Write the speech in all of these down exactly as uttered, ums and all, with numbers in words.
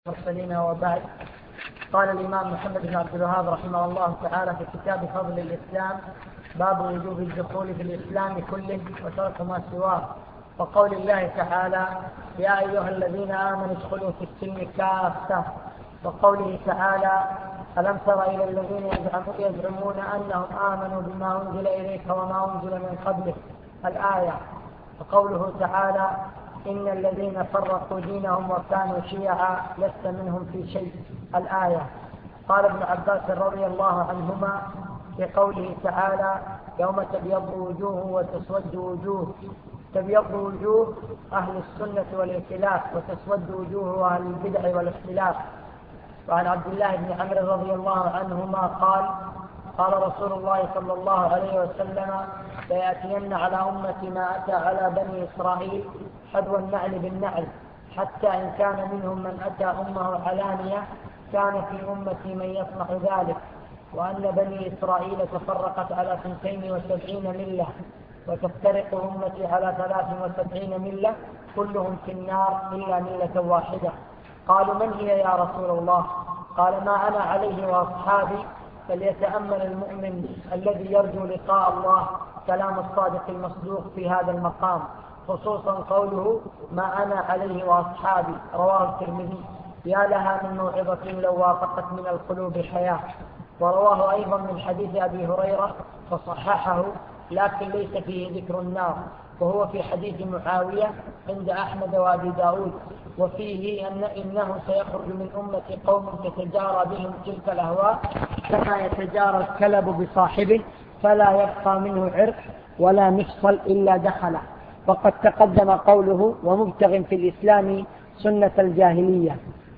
المرسلين وبعد. قال الإمام محمد بن عبد الوهاب رحمه الله تعالى في كتاب فضل الإسلام: باب وجوب الدخول في الإسلام كله وترك ما سواه، وقول الله تعالى: يا أيها الذين آمنوا ادخلوا في السلم كافة، وقوله تعالى: ألم تر إلى الذين يزعمون أنهم آمنوا بما أنزل إليك وما أنزل من قبلك، الآية. وقوله تعالى: إن الذين فرقوا دينهم وكانوا شيعا لست منهم في شيء، الآية. قال ابن عباس رضي الله عنهما في قوله تعالى: يوم تبيض وجوه وتسود وجوه، تبيض وجوه أهل السنة والائتلاف، وتسود وجوه أهل البدع والاختلاف. وعن عبد الله بن عمرو رضي الله عنهما قال: قال رسول الله صلى الله عليه وسلم: ليأتين على أمتي ما أتى على بني إسرائيل حذو النعل بالنعل، حتى إن كان منهم من أتى أمه علانية كان في أمتي من يصنع ذلك، وأن بني إسرائيل تفرقت على اثنتين وسبعين ملة، وتفترق أمتي على ثلاث وسبعين ملة، كلهم في النار إلا ملة واحدة. قالوا: من هي يا رسول الله؟ قال: ما أنا عليه وأصحابي. فليتأمل المؤمن الذي يرجو لقاء الله كلام الصادق المصدوق في هذا المقام، خصوصا قوله: ما أنا عليه وأصحابي، رواه الترمذي. يا لها من موعظة لو وافقت من القلوب حياة. ورواه أيضا من حديث أبي هريرة فصححه، لكن ليس فيه ذكر النار، وهو في حديث معاوية عند أحمد وأبي داود، وفيه أن إنه سيخرج من أمة قوم تتجارى بهم تلك الأهواء كما يتجارى الكلب بصاحبه، فلا يبقى منه عرق ولا مفصل إلا دخله. وقد تقدم قوله: ومبتغ في الإسلام سنة الجاهلية.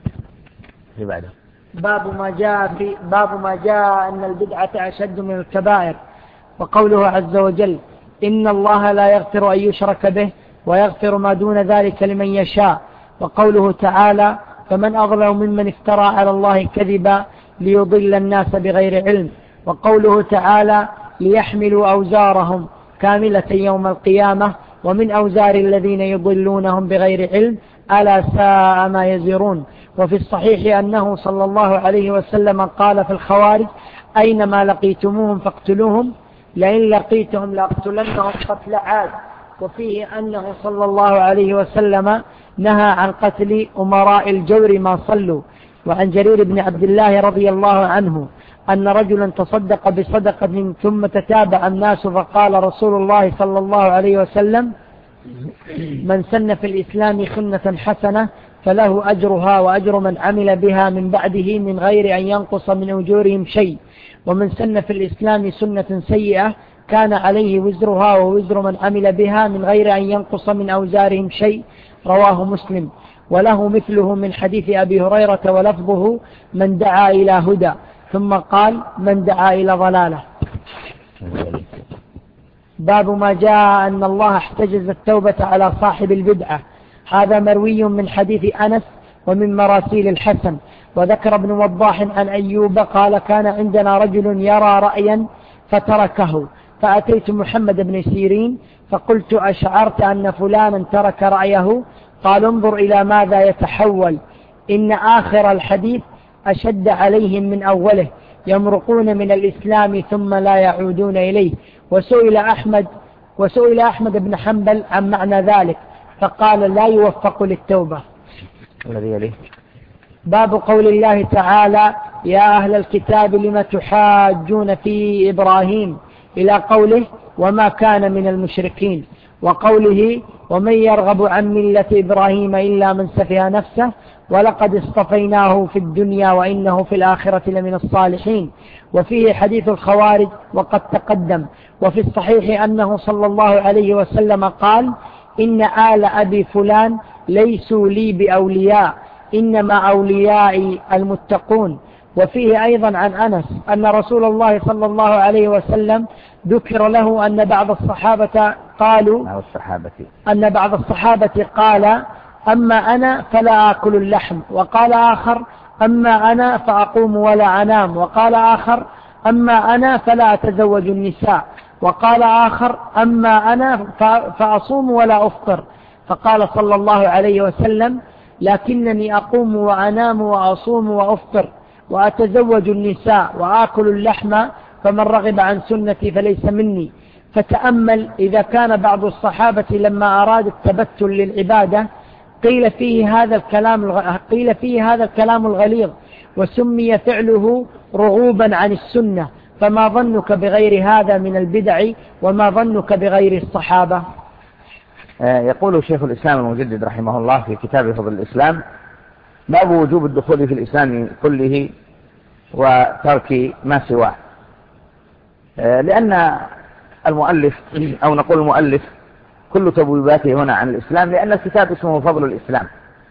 باب ما جاء في باب ما جاء أن البدعة أشد من الكبائر. وقوله عز وجل: إن الله لا يغفر أن يشرك به ويغفر ما دون ذلك لمن يشاء. وقوله تعالى: فمن أظلم ممن افترى على الله كذبا ليضل الناس بغير علم. وقوله تعالى: ليحملوا أوزارهم كاملة يوم القيامة ومن أوزار الذين يضلونهم بغير علم ألا ساء ما يزرون. وفي الصحيح أنه صلى الله عليه وسلم قال في الخوارج: أينما لقيتموهم فاقتلوهم، لئن لقيتهم لأقتلنهم قتل عاد. وفيه أنه صلى الله عليه وسلم نهى عن قتل أمراء الجور ما صلوا. وعن جرير بن عبد الله رضي الله عنه أن رجلا تصدق بصدقة ثم تتابع الناس، فقال رسول الله صلى الله عليه وسلم: من سن في الإسلام سنة حسنة فله أجرها وأجر من عمل بها من بعده من غير أن ينقص من أجورهم شيء، ومن سن في الإسلام سنة سيئة كان عليه وزرها ووزر من عمل بها من غير أن ينقص من أوزارهم شيء، رواه مسلم. وله مثله من حديث أبي هريرة ولفظه: من دعا إلى هدى، ثم قال: من دعا إلى ضلالة. باب ما جاء أن الله احتجز التوبة على صاحب البدعة. هذا مروي من حديث أنس ومن مراسيل الحسن. وذكر ابن وضاح عن أيوب قال: كان عندنا رجل يرى رأيا فتركه، فأتيت محمد بن سيرين فقلت: أشعرت أن فلانا ترك رأيه؟ قال: انظر إلى ماذا يتحول، إن آخر الحديث أشد عليهم من أوله، يمرقون من الإسلام ثم لا يعودون إليه. وسئل أحمد وسئل أحمد بن حنبل عن معنى ذلك فقال: لا يوفق للتوبة. باب قول الله تعالى: يا أهل الكتاب لم تحاجون في إبراهيم، إلى قوله: وما كان من المشركين. وقوله: ومن يرغب عن ملة إبراهيم إلا من سفه نفسه ولقد اصطفيناه في الدنيا وإنه في الآخرة لمن الصالحين. وفيه حديث الخوارج وقد تقدم. وفي الصحيح أنه صلى الله عليه وسلم قال: إن آل أبي فلان ليسوا لي بأولياء، إنما أوليائي المتقون. وفيه أيضا عن أنس أن رسول الله صلى الله عليه وسلم ذكر له أن بعض الصحابة قالوا أن بعض الصحابة قال: أما أنا فلا آكل اللحم. وقال آخر: أما أنا فأقوم ولا أنام. وقال آخر: أما أنا فلا أتزوج النساء. وقال آخر: أما أنا فأصوم ولا أفطر. فقال صلى الله عليه وسلم: لكنني أقوم وأنام وأصوم وأفطر وأتزوج النساء وآكل اللحم، فمن رغب عن سنتي فليس مني. فتأمل إذا كان بعض الصحابة لما أراد التبتل للعبادة قيل فيه هذا الكلام قيل فيه هذا الكلام الغليظ، وسمي فعله رغوبا عن السنة، فما ظنك بغير هذا من البدع، وما ظنك بغير الصحابة؟ يقول شيخ الإسلام المجدد رحمه الله في كتاب فضل الإسلام: باب وجوب الدخول في الإسلام كله وترك ما سواه. لأن المؤلف أو نقول المؤلف كل تبويباته هنا عن الإسلام، لأن الكتاب اسمه فضل الإسلام،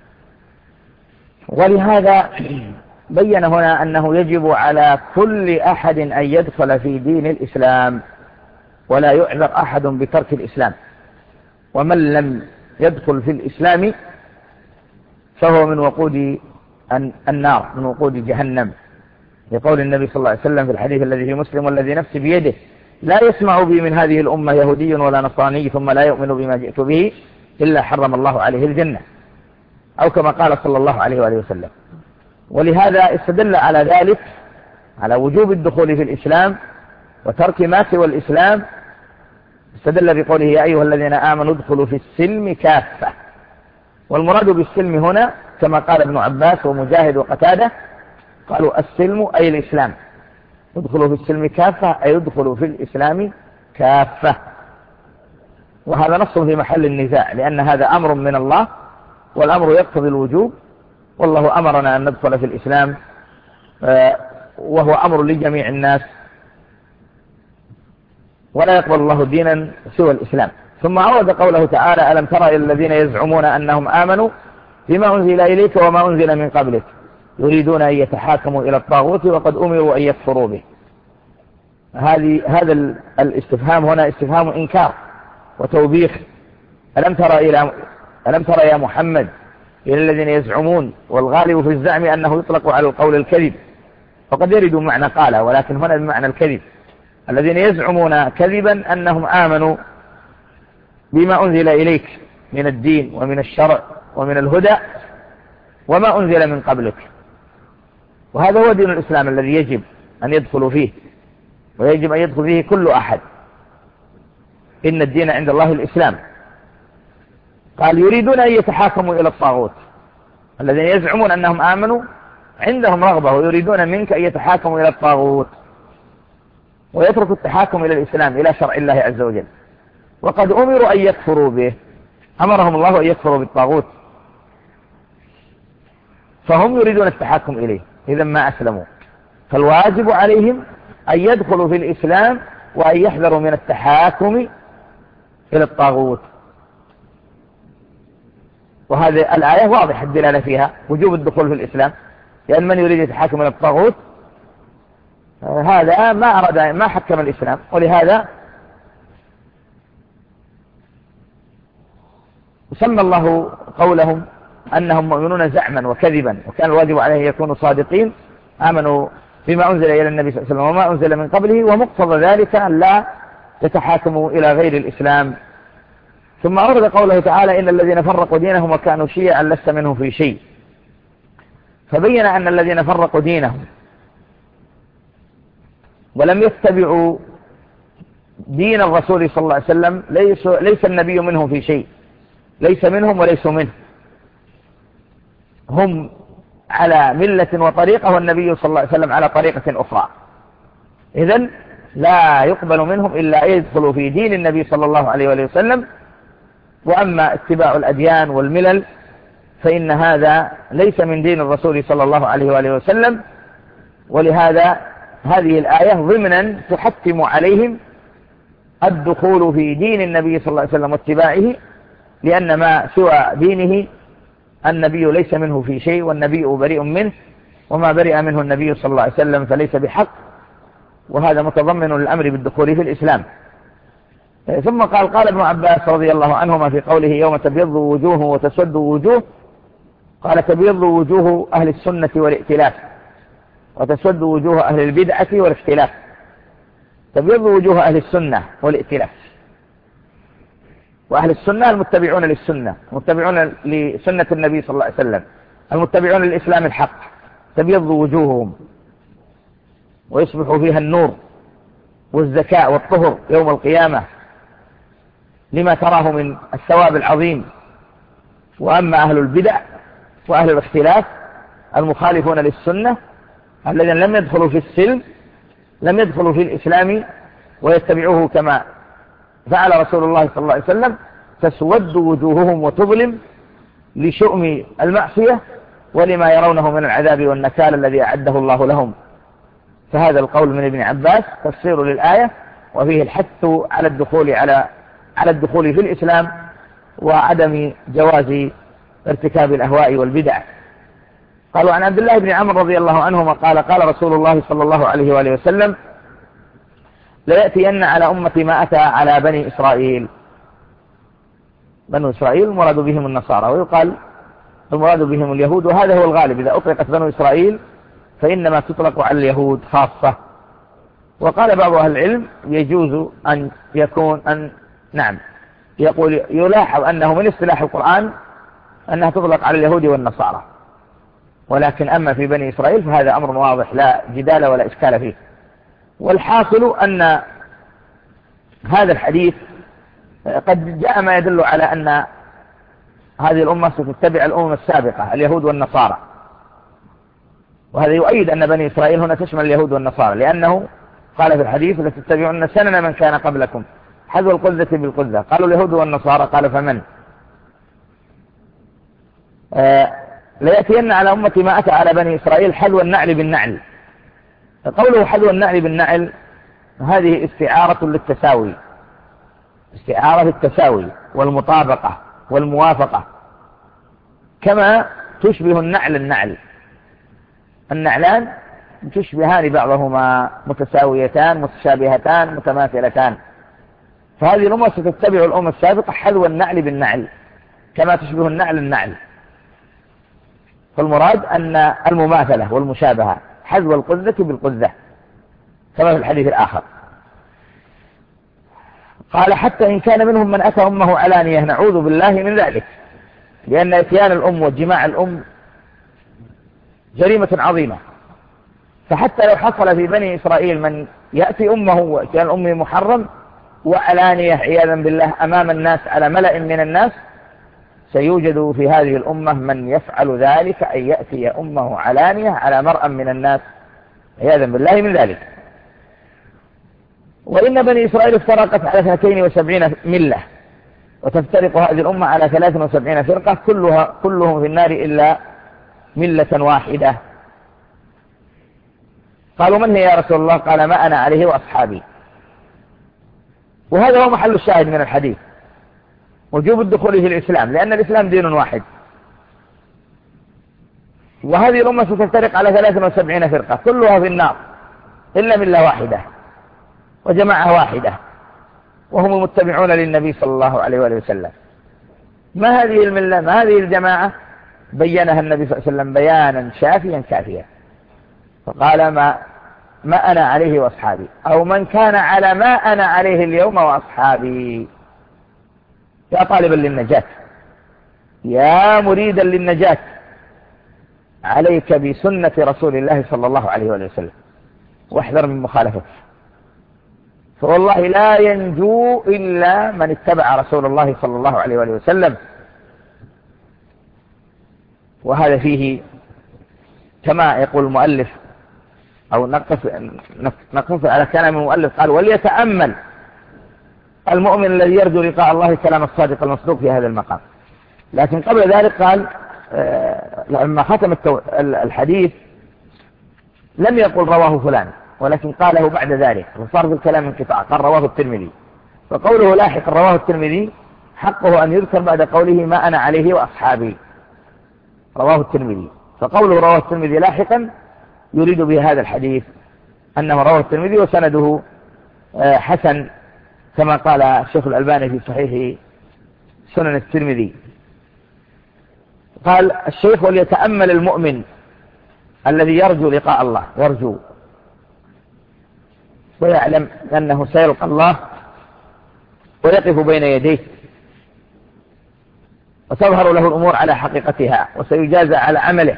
ولهذا بين هنا أنه يجب على كل أحد أن يدخل في دين الإسلام، ولا يعذر أحد بترك الإسلام. ومن لم يدخل في الإسلام فهو من وقود النار، من وقود جهنم، لقول النبي صلى الله عليه وسلم في الحديث الذي في مسلم: والذي نفسي بيده لا يسمع بي من هذه الأمة يهودي ولا نصراني ثم لا يؤمن بما جئت به إلا حرم الله عليه الجنة، أو كما قال صلى الله عليه وآله وسلم. ولهذا استدل على ذلك، على وجوب الدخول في الإسلام وترك ما سوى الإسلام، استدل بقوله: يا أيها الذين آمنوا ادخلوا في السلم كافة. والمراد بالسلم هنا كما قال ابن عباس ومجاهد وقتادة، قالوا السلم أي الإسلام، ادخلوا في السلم كافة أي ادخلوا في الإسلام كافة. وهذا نص في محل النزاع، لأن هذا أمر من الله، والأمر يقتضي الوجوب، والله أمرنا أن ندخل في الإسلام، وهو أمر لجميع الناس، ولا يقبل الله دينا سوى الإسلام. ثم عرض قوله تعالى: ألم تر إلى الذين يزعمون أنهم آمنوا بما أنزل إليك وما أنزل من قبلك يريدون أن يتحاكموا إلى الطاغوت وقد أمروا أن يكفروا به. هذه هذا الاستفهام هنا استفهام إنكار وتوبيخ. ألم تر إلى ألم تر يا محمد إلى الذين يزعمون، والغالب في الزعم أنه يطلق على القول الكذب، فقد يرد معنى قال، ولكن هنا بمعنى الكذب. الذين يزعمون كذبا أنهم آمنوا بما أنزل إليك من الدين ومن الشرع ومن الهدى وما أنزل من قبلك، وهذا هو دين الإسلام الذي يجب أن يدخل فيه، ويجب أن يدخل فيه كل أحد. إن الدين عند الله الإسلام. قال: يريدون أن يتحاكموا إلى الطاغوت. الذين يزعمون أنهم آمنوا عندهم رغبة ويريدون منك أن يتحاكموا إلى الطاغوت ويتركوا التحاكم إلى الإسلام، إلى شرع الله عز وجل، وقد أمروا أن يكفروا به، أمرهم الله أن يكفروا بالطاغوت، فهم يريدون التحاكم إليه، إذا ما أسلموا. فالواجب عليهم أن يدخلوا في الإسلام وأن يحذروا من التحاكم إلى الطاغوت. وهذه الآية واضحة الدلالة فيها وجوب الدخول في الإسلام، لأن من يريد يتحاكم إلى الطاغوت هذا ما أراد ما حكم الإسلام. ولهذا سمى الله قولهم أنهم مؤمنون زعما وكذبا، وكان الواجب عليه يكونوا صادقين، آمنوا بما أنزل إلى النبي صلى الله عليه وسلم وما أنزل من قبله، ومقتضى ذلك أن لا تتحاكموا إلى غير الإسلام. ثم أورد قوله تعالى: إن الذين فرقوا دينهم وكانوا شيعا لست منهم في شيء. فبين أن الذين فرقوا دينهم ولم يتبعوا دين الرسول صلى الله عليه وسلم ليس, ليس النبي منهم في شيء، ليس منهم وليسوا منه، هم على ملة وطريقة، والنبي صلى الله عليه وسلم على طريقة أخرى. إذن لا يقبل منهم إلا أن يدخلوا في دين النبي صلى الله عليه وآله وسلم. وأما اتباع الأديان والملل فإن هذا ليس من دين الرسول صلى الله عليه وآله وسلم. ولهذا هذه الآية ضمنا تحتم عليهم الدخول في دين النبي صلى الله عليه وسلم واتباعه، لأن ما سوى دينه النبي ليس منه في شيء، والنبي بريء منه، وما برئ منه النبي صلى الله عليه وسلم فليس بحق، وهذا متضمن الأمر بالدخول في الإسلام. ثم قال: قال ابن عباس رضي الله عنهما في قوله: يوم تبيض وجوه وتسود وجوه، قال: تبيض وجوه أهل السنة والائتلاف، وتسود وجوه أهل البدعة والاختلاف. تبيض وجوه أهل السنة والائتلاف، وأهل السنة المتبعون للسنة، المتبعون لسنة النبي صلى الله عليه وسلم، المتبعون للإسلام الحق، تبيض وجوههم ويصبح فيها النور والزكاء والطهر يوم القيامة لما تراه من الثواب العظيم. وأما أهل البدع وأهل الاختلاف المخالفون للسنة الذين لم يدخلوا في السلم، لم يدخلوا في الإسلام ويتبعوه كما فعل رسول الله صلى الله عليه وسلم، تسود وجوههم وتظلم لشؤم المعصية ولما يرونه من العذاب والنكال الذي أعده الله لهم. فهذا القول من ابن عباس تفسير للآية، وفيه الحث على الدخول على على الدخول في الإسلام وعدم جواز ارتكاب الأهواء والبدع. قالوا عن عبد الله بن عمرو رضي الله عنهما قال قال رسول الله صلى الله عليه وآله وسلم: ليأتين على أمتي ما أتى على بني إسرائيل. بنو إسرائيل المراد بهم النصارى، ويقال المراد بهم اليهود، وهذا هو الغالب، إذا أطلقت بنو إسرائيل فإنما تطلق على اليهود خاصة. وقال بعض أهل العلم يجوز أن يكون أن نعم يقول يلاحظ أنه من اصطلاح القرآن أنها تطلق على اليهود والنصارى، ولكن أما في بني إسرائيل فهذا أمر واضح لا جدال ولا إشكال فيه. والحاصل أن هذا الحديث قد جاء ما يدل على أن هذه الأمة ستتبع الأمم السابقة اليهود والنصارى، وهذا يؤيد أن بني إسرائيل هنا تشمل اليهود والنصارى، لأنه قال في الحديث: لتتبعن سنن من كان قبلكم حذو القذة بالقذة. قالوا اليهود والنصارى، قال فمن؟ آه ليأتين على أمتي ما أتى على بني إسرائيل حذو النعل بالنعل. قوله حذو النعل بالنعل هذه استعارة للتساوي، استعارة للتساوي والمطابقة والموافقة، كما تشبه النعل النعل. النعلان تشبهان بعضهما، متساويتان متشابهتان متماثلتان. فهذه الأمة ستتبع الأمة السابقة حذو النعل بالنعل كما تشبه النعل النعل. فالمراد أن المماثلة والمشابهة، حذو القذة بالقذة كما في الحديث الآخر. قال: حتى إن كان منهم من أتى أمه علانية، نعوذ بالله من ذلك، لأن إتيان الأم وجماع الأم جريمة عظيمة. فحتى لو حصل في بني إسرائيل من يأتي أمه وإتيان الأم محرم وعلانية عياذا بالله أمام الناس على ملأ من الناس، سيوجد في هذه الأمة من يفعل ذلك، أن يأتي أمه علانية على مرأى من الناس عياذا بالله من ذلك. وإن بني إسرائيل افترقت على اثنتين وسبعين ملة، وتفترق هذه الأمة على ثلاث وسبعين فرقة، كلها كلهم في النار إلا ملة واحدة. قالوا: من هي يا رسول الله؟ قال: ما أنا عليه وأصحابي. وهذا هو محل الشاهد من الحديث، وجوب الدخول في الإسلام، لأن الإسلام دين واحد. وهذه الأمة ستفترق على ثلاث وسبعين فرقة، كلها في النار إلا ملة واحدة وجماعة واحدة، وهم المتبعون للنبي صلى الله عليه وآله وسلم. ما هذه الملة؟ ما هذه الجماعة؟ بينها النبي صلى الله عليه وسلم بيانا شافيا كافيا، فقال: ما ما أنا عليه وأصحابي، أو من كان على ما أنا عليه اليوم وأصحابي. يا طالبا للنجاة، يا مريدا للنجاة، عليك بسنة رسول الله صلى الله عليه وآله وسلم، واحذر من مخالفته، فوالله لا ينجو إلا من اتبع رسول الله صلى الله عليه وآله وسلم. وهذا فيه كما يقول المؤلف، أو نقف, نقف على كلام المؤلف، قال: وليتأمل المؤمن الذي يرجو لقاء الله كلام الصادق المصدوق في هذا المقام. لكن قبل ذلك قال لما ختم الحديث لم يقل رواه فلان، ولكن قاله بعد ذلك، وصار في الكلام انقطاع، قال رواه الترمذي. فقوله لاحقا رواه الترمذي حقه أن يذكر بعد قوله ما أنا عليه وأصحابي، رواه الترمذي. فقوله رواه الترمذي لاحقا يريد بهذا الحديث أنه رواه الترمذي وسنده حسن، كما قال الشيخ الألباني في صحيح سنن الترمذي. قال الشيخ: وليتأمل المؤمن الذي يرجو لقاء الله، يرجو ويعلم أنه سيلقى الله ويقف بين يديه وتظهر له الأمور على حقيقتها وسيجازى على عمله.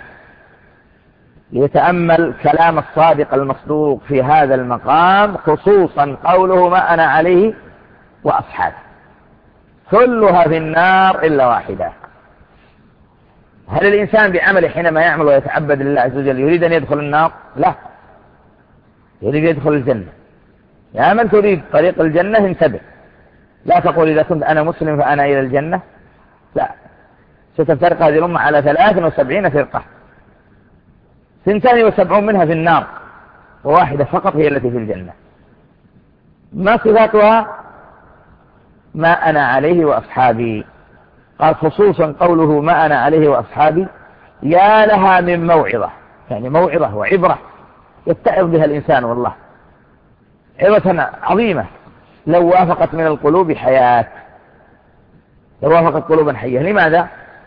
ليتأمل كلام الصادق المصدوق في هذا المقام، خصوصا قوله ما أنا عليه وأصحابي، كلها في النار إلا واحدة. هل الإنسان بعمله حينما يعمل ويتعبد لله عز وجل يريد أن يدخل النار؟ لا، يريد يدخل الجنة. يا من تريد طريق الجنة انتبه، لا تقول إذا كنت أنا مسلم فأنا إلى الجنة، لا، ستفترق هذه الأمة على ثلاث وسبعين فرقة، ثنتان وسبعون منها في النار وواحدة فقط هي التي في الجنة. ما صفاتها؟ ما أنا عليه وأصحابي. قال خصوصا قوله ما أنا عليه وأصحابي، يا لها من موعظة، يعني موعظة وعبرة يتعظ بها الإنسان، والله عظة عظيمة لو وافقت من القلوب حياة، لو وافقت قلوبا حية. لماذا؟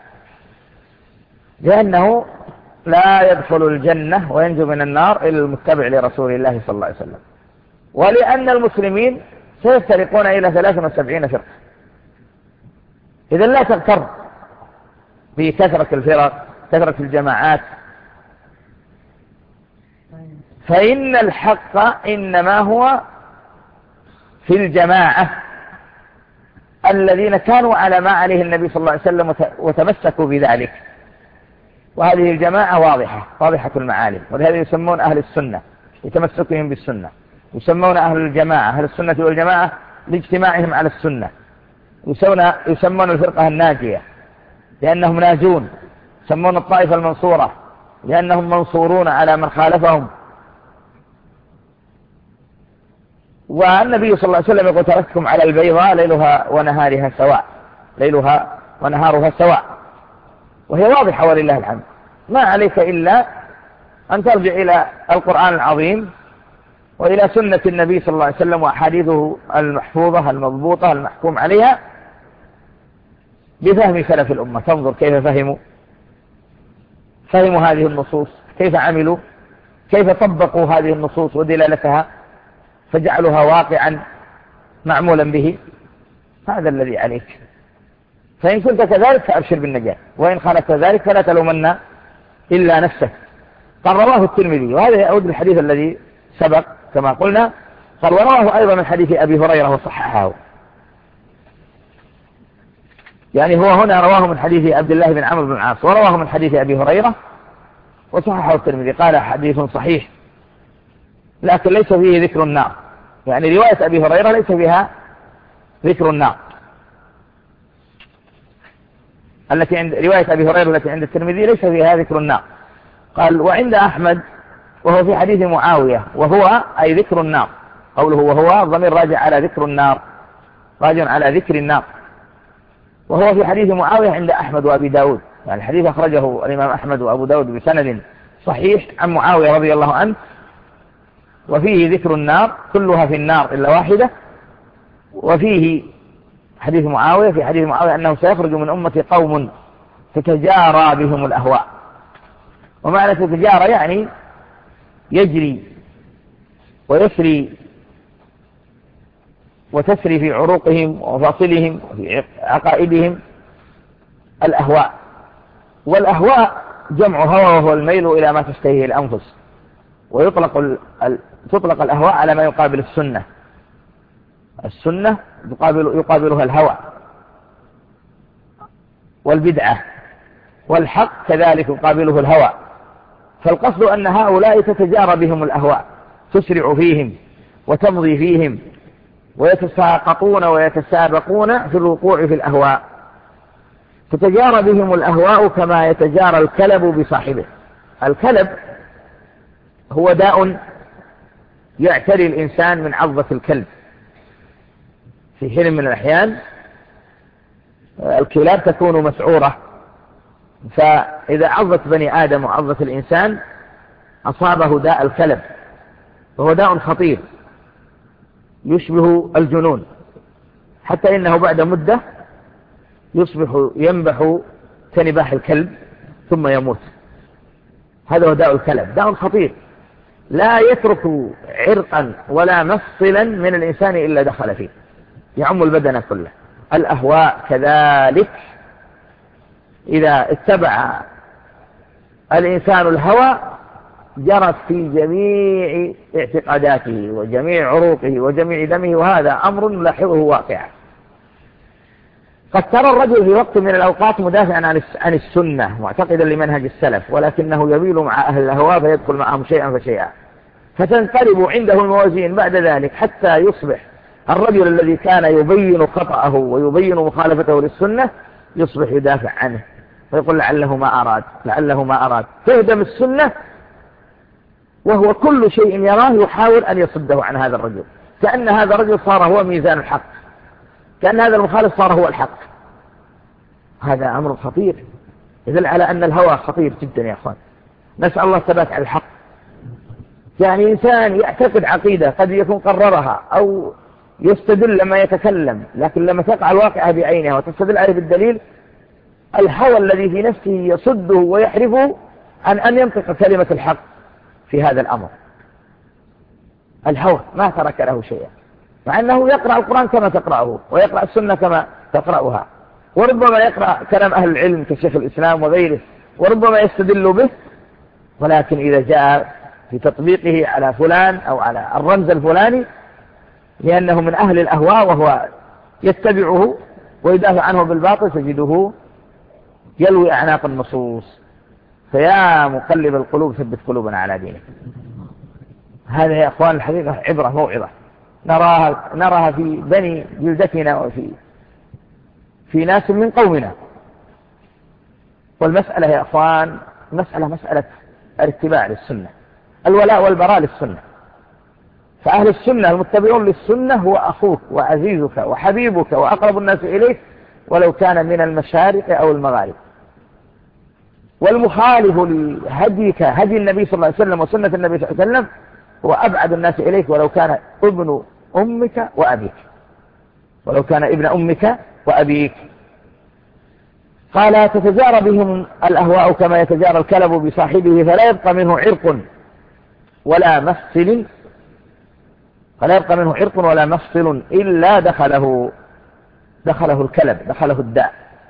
لأنه لا يدخل الجنة وينجو من النار إلا المتبع لرسول الله صلى الله عليه وسلم، ولأن المسلمين سيفترقون إلى ثلاث وسبعين فرقة. إذن لا تغتر بكثرة الفرق، كثرة الجماعات، فإن الحق إنما هو في الجماعة الذين كانوا على ما عليه النبي صلى الله عليه وسلم وتمسكوا بذلك. وهذه الجماعة واضحة واضحة المعالم، ولهذا يسمون أهل السنة لتمسكهم بالسنة، يسمون أهل الجماعة أهل السنة والجماعة لاجتماعهم على السنة، يسمون الفرقة الناجية لأنهم ناجون، يسمون الطائفة المنصورة لأنهم منصورون على من خالفهم. والنبي صلى الله عليه وسلم يقول تركتكم على البيضاء ليلها ونهارها سواء، ليلها ونهارها سواء، وهي واضحة ولله الحمد. ما عليك إلا أن ترجع إلى القرآن العظيم وإلى سنة النبي صلى الله عليه وسلم وأحاديثه المحفوظة المضبوطة المحكوم عليها بفهم سلف الأمة. تنظر كيف فهموا فهموا هذه النصوص، كيف عملوا، كيف طبقوا هذه النصوص ودلالتها فجعلها واقعا معمولا به. هذا الذي عليك، فإن كنت كذلك فأبشر بالنجاة، وإن خالفت ذلك فلا تلومن إلا نفسك. قال رواه الترمذي، وهذا يعود للحديث الذي سبق كما قلنا. قال ورواه أيضا من حديث أبي هريرة وصححه، يعني هو هنا رواه من حديث عبد الله بن عمرو بن العاص، ورواه من حديث أبي هريرة وصححه الترمذي، قال حديث صحيح لكن ليس فيه ذكر النار. يعني رواية أبي هريرة ليس فيها ذكر النار، التي عند رواية أبي هريرة التي عند الترمذي ليس فيها ذكر النار. قال وعند أحمد وهو في حديث معاوية، وهو أي ذكر النار، قوله وهو الضمير راجع على ذكر النار، راجع على ذكر النار، وهو في حديث معاوية عند أحمد وأبي داود. يعني الحديث أخرجه الإمام أحمد وأبو داود بسند صحيح عن معاوية رضي الله عنه، وفيه ذكر النار كلها في النار إلا واحدة. وفيه حديث معاوية في حديث معاوية أنه سيخرج من أمتي قوم تتجارى بهم الأهواء. ومعنى تتجارى يعني يجري ويسري وتسري في عروقهم وفاصلهم وفي عقائدهم الأهواء. والأهواء جمع هوى، وهو الميل إلى ما تشتهيه الأنفس، ويطلق ال... تطلق الأهواء على ما يقابل السنة. السنة يقابل... يقابلها الهوى والبدعة، والحق كذلك يقابله الهوى. فالقصد أن هؤلاء تتجارى بهم الأهواء، تسرع فيهم وتمضي فيهم، ويتساقطون ويتسابقون في الوقوع في الأهواء. تتجارى بهم الأهواء كما يتجارى الكلب بصاحبه. الكلب هو داء يعتري الإنسان من عضة الكلب. في حين من الأحيان الكلاب تكون مسعورة، فإذا عضت بني آدم وعضت الإنسان أصابه داء الكلب، وهو داء خطير يشبه الجنون، حتى إنه بعد مدة يصبح ينبح كنباح الكلب ثم يموت. هذا هو داء الكلب، داء خطير لا يترك عرقا ولا مفصلا من الإنسان إلا دخل فيه، يعم البدن كله. الأهواء كذلك إذا اتبع الإنسان الهوى جرت في جميع اعتقاداته وجميع عروقه وجميع دمه، وهذا أمر نلاحظه واقعا. قد ترى الرجل في وقت من الأوقات مدافعا عن السنة معتقدا لمنهج السلف، ولكنه يميل مع أهل الأهواء فيدخل معهم شيئا فشيئا، فتنقلب عنده الموازين بعد ذلك حتى يصبح الرجل الذي كان يبين خطأه ويبين مخالفته للسنة يصبح يدافع عنه ويقول لعله ما أراد لعله ما أراد تهدم السنة، وهو كل شيء يراه يحاول أن يصده عن هذا الرجل، كأن هذا الرجل صار هو ميزان الحق، كأن هذا المخالف صار هو الحق. هذا أمر خطير يدل على أن الهوى خطير جدا يا أخوان. نسأل الله الثبات على الحق. يعني إنسان يعتقد عقيدة قد يكون قررها أو يستدل لما يتكلم، لكن لما تقع الواقعة بعينها وتستدل عليه بالدليل، الهوى الذي في نفسه يصده ويحرفه عن أن ينطق كلمة الحق في هذا الأمر. الهوى ما ترك له شيئا، مع أنه يقرأ القرآن كما تقرأه ويقرأ السنة كما تقرأها، وربما يقرأ كلام أهل العلم كشيخ الإسلام وغيره، وربما يستدل به، ولكن إذا جاء في تطبيقه على فلان أو على الرمز الفلاني لأنه من أهل الأهواء وهو يتبعه ويدافع عنه بالباطل، تجده يلوي أعناق النصوص. فيا مقلب القلوب ثبت قلوبنا على دينك. هذا يا أخوان الحقيقة عبرة موعظة نراها, نراها في بني جلدتنا وفي في ناس من قومنا. والمسألة يا أخوان مسألة مسألة اتباع للسنة، الولاء والبراء للسنة. فأهل السنة المتبعون للسنة هو أخوك وعزيزك وحبيبك وأقرب الناس إليك ولو كان من المشارق أو المغارب. والمخالف لهديك هدي النبي صلى الله عليه وسلم وسنة النبي صلى الله عليه وسلم هو أبعد الناس إليك ولو كان ابن أمك وأبيك ولو كان ابن أمك وأبيك. قال تتجارى بهم الأهواء كما يتجارى الكلب بصاحبه فلا يبقى منه عرق ولا مفصل فلا يبقى منه عرق ولا مفصل إلا دخله دخله الكلب دخله الداء.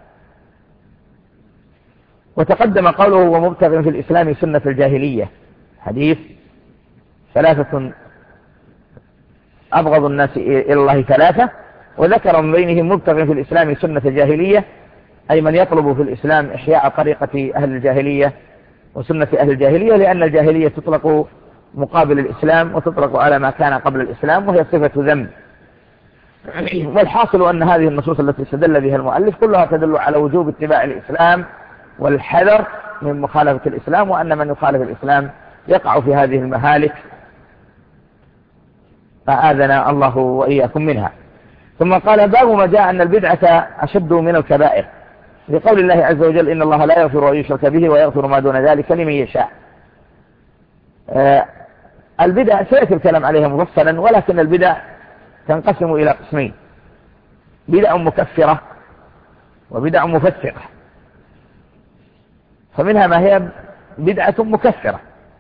وتقدم قوله ومبتغ في الإسلام سنة الجاهلية، حديث ثلاثة أبغض الناس إلى الله ثلاثة، وذكر من بينهم مبتغ في الإسلام سنة الجاهلية، أي من يطلب في الإسلام إحياء طريقة أهل الجاهلية وسنة أهل الجاهلية، لأن الجاهلية تطلق مقابل الإسلام وتطلق على ما كان قبل الإسلام وهي صفة ذنب. والحاصل أن هذه النصوص التي استدل بها المؤلف كلها تدل على وجوب اتباع الإسلام والحذر من مخالفة الإسلام، وأن من يخالف الإسلام يقع في هذه المهالك فآذنا الله وإياكم منها. ثم قال باب ما جاء أن البدعة أشد من الكبائر، لقول الله عز وجل إن الله لا يغفر أن يشرك به ويغفر ما دون ذلك لمن يشاء. آه البدع سيأتي الكلام عليها مفصلا، ولكن البدع تنقسم إلى قسمين: بدع مكفرة وبدع مفسقة. فمنها ما هي بدعة مكفرة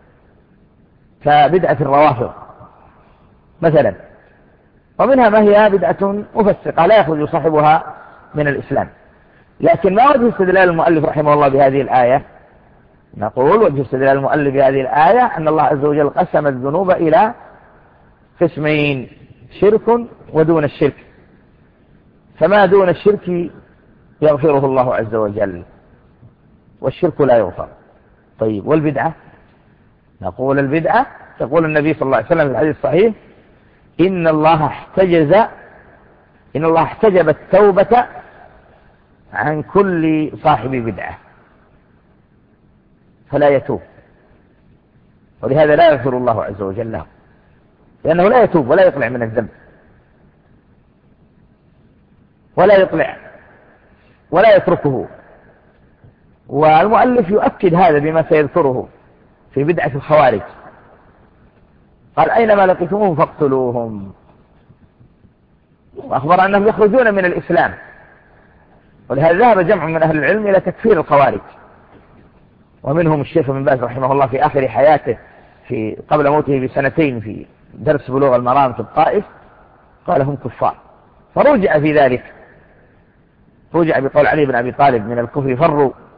كبدعة الروافض مثلا، ومنها ما هي بدعة مفسقة لا يخرج صاحبها من الإسلام. لكن ما وجه استدلال المؤلف رحمه الله بهذه الآية؟ نقول وجه استدلال المؤلف بهذه الآية أن الله عز وجل قسم الذنوب إلى قسمين: شرك ودون الشرك، فما دون الشرك يغفره الله عز وجل والشرك لا يغفر. طيب والبدعة؟ نقول البدعة يقول النبي صلى الله عليه وسلم في الحديث الصحيح إن الله احتجز إن الله احتجب التوبة عن كل صاحب بدعة فلا يتوب، ولهذا لا يغفر الله عز وجل له، لأنه لا يتوب ولا يطلع من الذنب ولا يطلع ولا يتركه. والمؤلف يؤكد هذا بما سيذكره في بدعة الخوارج. قال أينما لقيتموهم فاقتلوهم، وأخبر أنهم يخرجون من الإسلام. ولهذا ذهب جمع من أهل العلم إلى تكفير الخوارج، ومنهم الشيخ ابن باز رحمه الله في آخر حياته في قبل موته بسنتين في درس بلوغ المرام في الطائف قال هم كفار، فرجع في ذلك، رجع بقول علي بن أبي طالب من الكفر فروا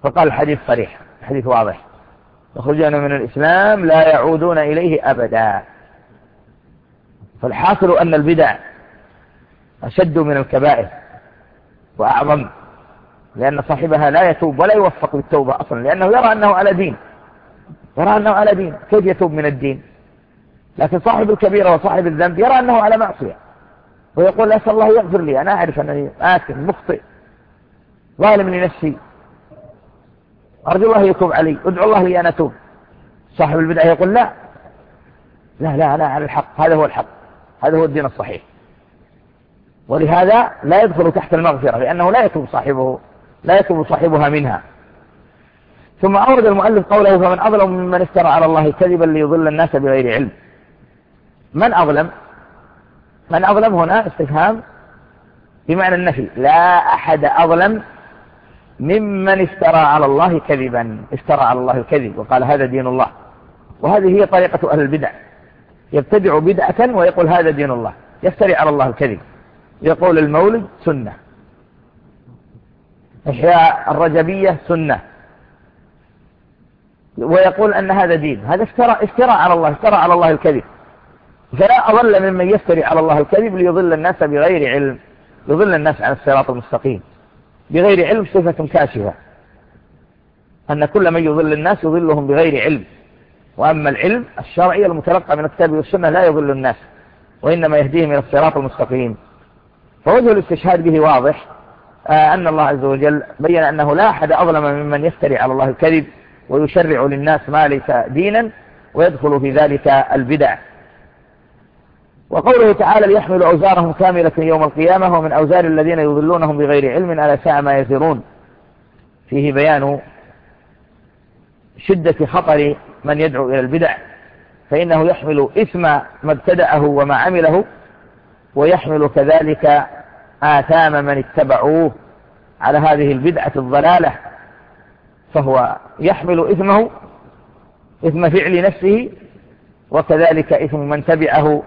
فقال الحديث صريح، الحديث واضح، يخرجون من الإسلام لا يعودون إليه أبدا. فالحاصل أن البدع أشد من الكبائر وأعظم، لأن صاحبها لا يتوب ولا يوفق للتوبة أصلا، لأنه يرى أنه على دين، يرى أنه على دين، كيف يتوب من الدين؟ لكن صاحب الكبيرة وصاحب الذنب يرى أنه على معصية، ويقول أسأل الله يغفر لي، أنا أعرف أنني آثم مخطئ ظالم لنفسي، أرجو الله يتوب علي، ادعو الله لي أن أتوب. صاحب البدعة يقول لا لا لا أنا على الحق، هذا هو الحق، هذا هو الدين الصحيح، ولهذا لا يدخل تحت المغفرة، لأنه لا يتوب صاحبه لا يتوب صاحبها منها. ثم أورد المؤلف قوله: فمن أظلم ممن افترى على الله كذبا ليضل الناس بغير علم. من أظلم؟ من أظلم هنا استفهام بمعنى النفي، لا أحد أظلم ممن افترى على الله كذبا، افترى على الله الكذب وقال هذا دين الله. وهذه هي طريقة أهل البدع، يبتدع بدعة ويقول هذا دين الله، يفتري على الله الكذب، يقول المولد سنة، إحياء الرجبية سنة، ويقول أن هذا دين. هذا افترى افترى على الله، افترى على الله الكذب. فلا أضل ممن يفتري على الله الكذب ليضل الناس بغير علم، يضل الناس عن الصراط المستقيم بغير علم. صفة كاشفة أن كل من يضل الناس يضلهم بغير علم، وأما العلم الشرعي المتلقى من الكتاب والسنة لا يضل الناس، وإنما يهديهم إلى الصراط المستقيم. فوجه الاستشهاد به واضح، آه أن الله عز وجل بين أنه لا أحد أظلم ممن يفتري على الله الكذب ويشرع للناس ما ليس دينا، ويدخل في ذلك البدع. وقوله تعالى: ليحملوا أوزارهم كاملة يوم القيامة ومن أوزار الذين يضلونهم بغير علم ألا ساء ما يزرون، فيه بيان شدة خطر من يدعو إلى البدع، فإنه يحمل إثم ما ابتدأه وما عمله، ويحمل كذلك آثام من اتبعوه على هذه البدعة الضلالة، فهو يحمل إثمه، إثم فعل نفسه، وكذلك إثم من تبعه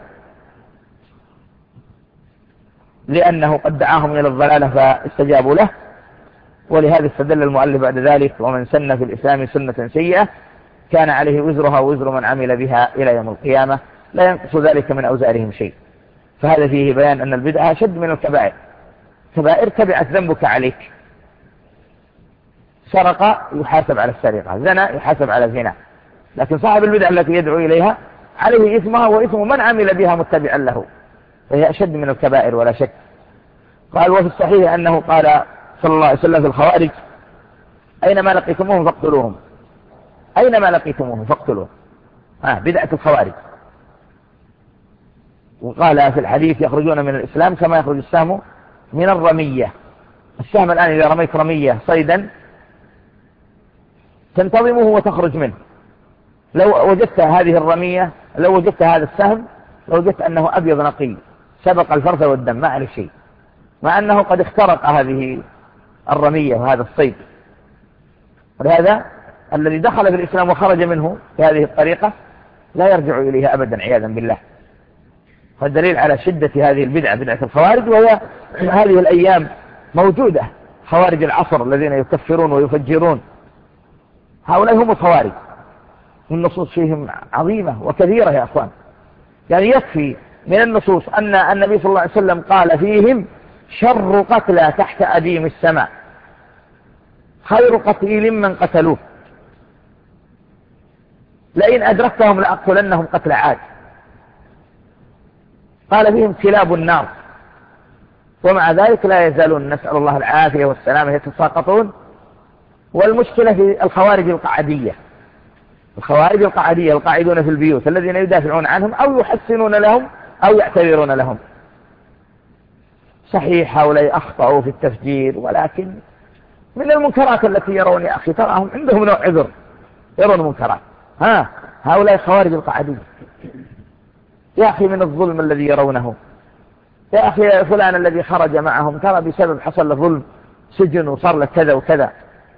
لأنه قد دعاهم إلى الضلالة فاستجابوا له. ولهذا استدل المؤلف بعد ذلك: ومن سن في الإسلام سنة سيئة كان عليه وزرها ووزر من عمل بها إلى يوم القيامة لا ينقص ذلك من أوزارهم شيء. فهذا فيه بيان أن البدعة أشد من الكبائر. كبائر تبعت ذنبك عليك، سرق يحاسب على السرقة، زنا يحاسب على الزنا، لكن صاحب البدعة التي يدعو إليها عليه إثمها وإثم من عمل بها متبعا له، فهي أشد من الكبائر ولا شك. قال: وفي الصحيح أنه قال صلى الله عليه وسلم في الخوارج: أينما لقيتموهم فاقتلوهم، أينما لقيتموهم فاقتلوهم. آه بدعة الخوارج. وقال في الحديث: يخرجون من الإسلام كما يخرج السهم من الرمية. السهم الآن إذا رميت رمية صيدا تنتظمه وتخرج منه، لو وجدت هذه الرمية، لو وجدت هذا السهم، لو وجدت أنه أبيض نقي سبق الفرث والدم ما عليه شيء، مع أنه قد اخترق هذه الرمية وهذا الصيد. ولهذا الذي دخل في الإسلام وخرج منه بهذه الطريقة لا يرجع إليها أبدا عياذا بالله. فالدليل على شدة هذه البدعة، بدعة الخوارج، وهي هذه الأيام موجودة. خوارج العصر الذين يكفرون ويفجرون، هؤلاء هم الخوارج، والنصوص فيهم عظيمة وكثيرة يا أخوان. يعني يكفي من النصوص أن النبي صلى الله عليه وسلم قال فيهم: شر قتلى تحت أديم السماء، خير قتيل من قتلوه، لئن أدركتهم لأقتلنهم قتل عاد. قال فيهم كلاب النار، ومع ذلك لا يزالون، نسأل الله العافية والسلامة، يتساقطون. والمشكلة في الخوارج القعدية، الخوارج القعدية القاعدون في البيوت الذين يدافعون عنهم أو يحسنون لهم أو يعتبرون لهم. صحيح هؤلاء أخطأوا في التفجير، ولكن من المنكرات التي يرون يا أخي تراهم عندهم نوع عذر، يرون منكرات. ها هؤلاء خوارج القعدية يا أخي من الظلم الذي يرونه. يا أخي فلان الذي خرج معهم ترى بسبب حصل له ظلم سجن وصار له كذا وكذا.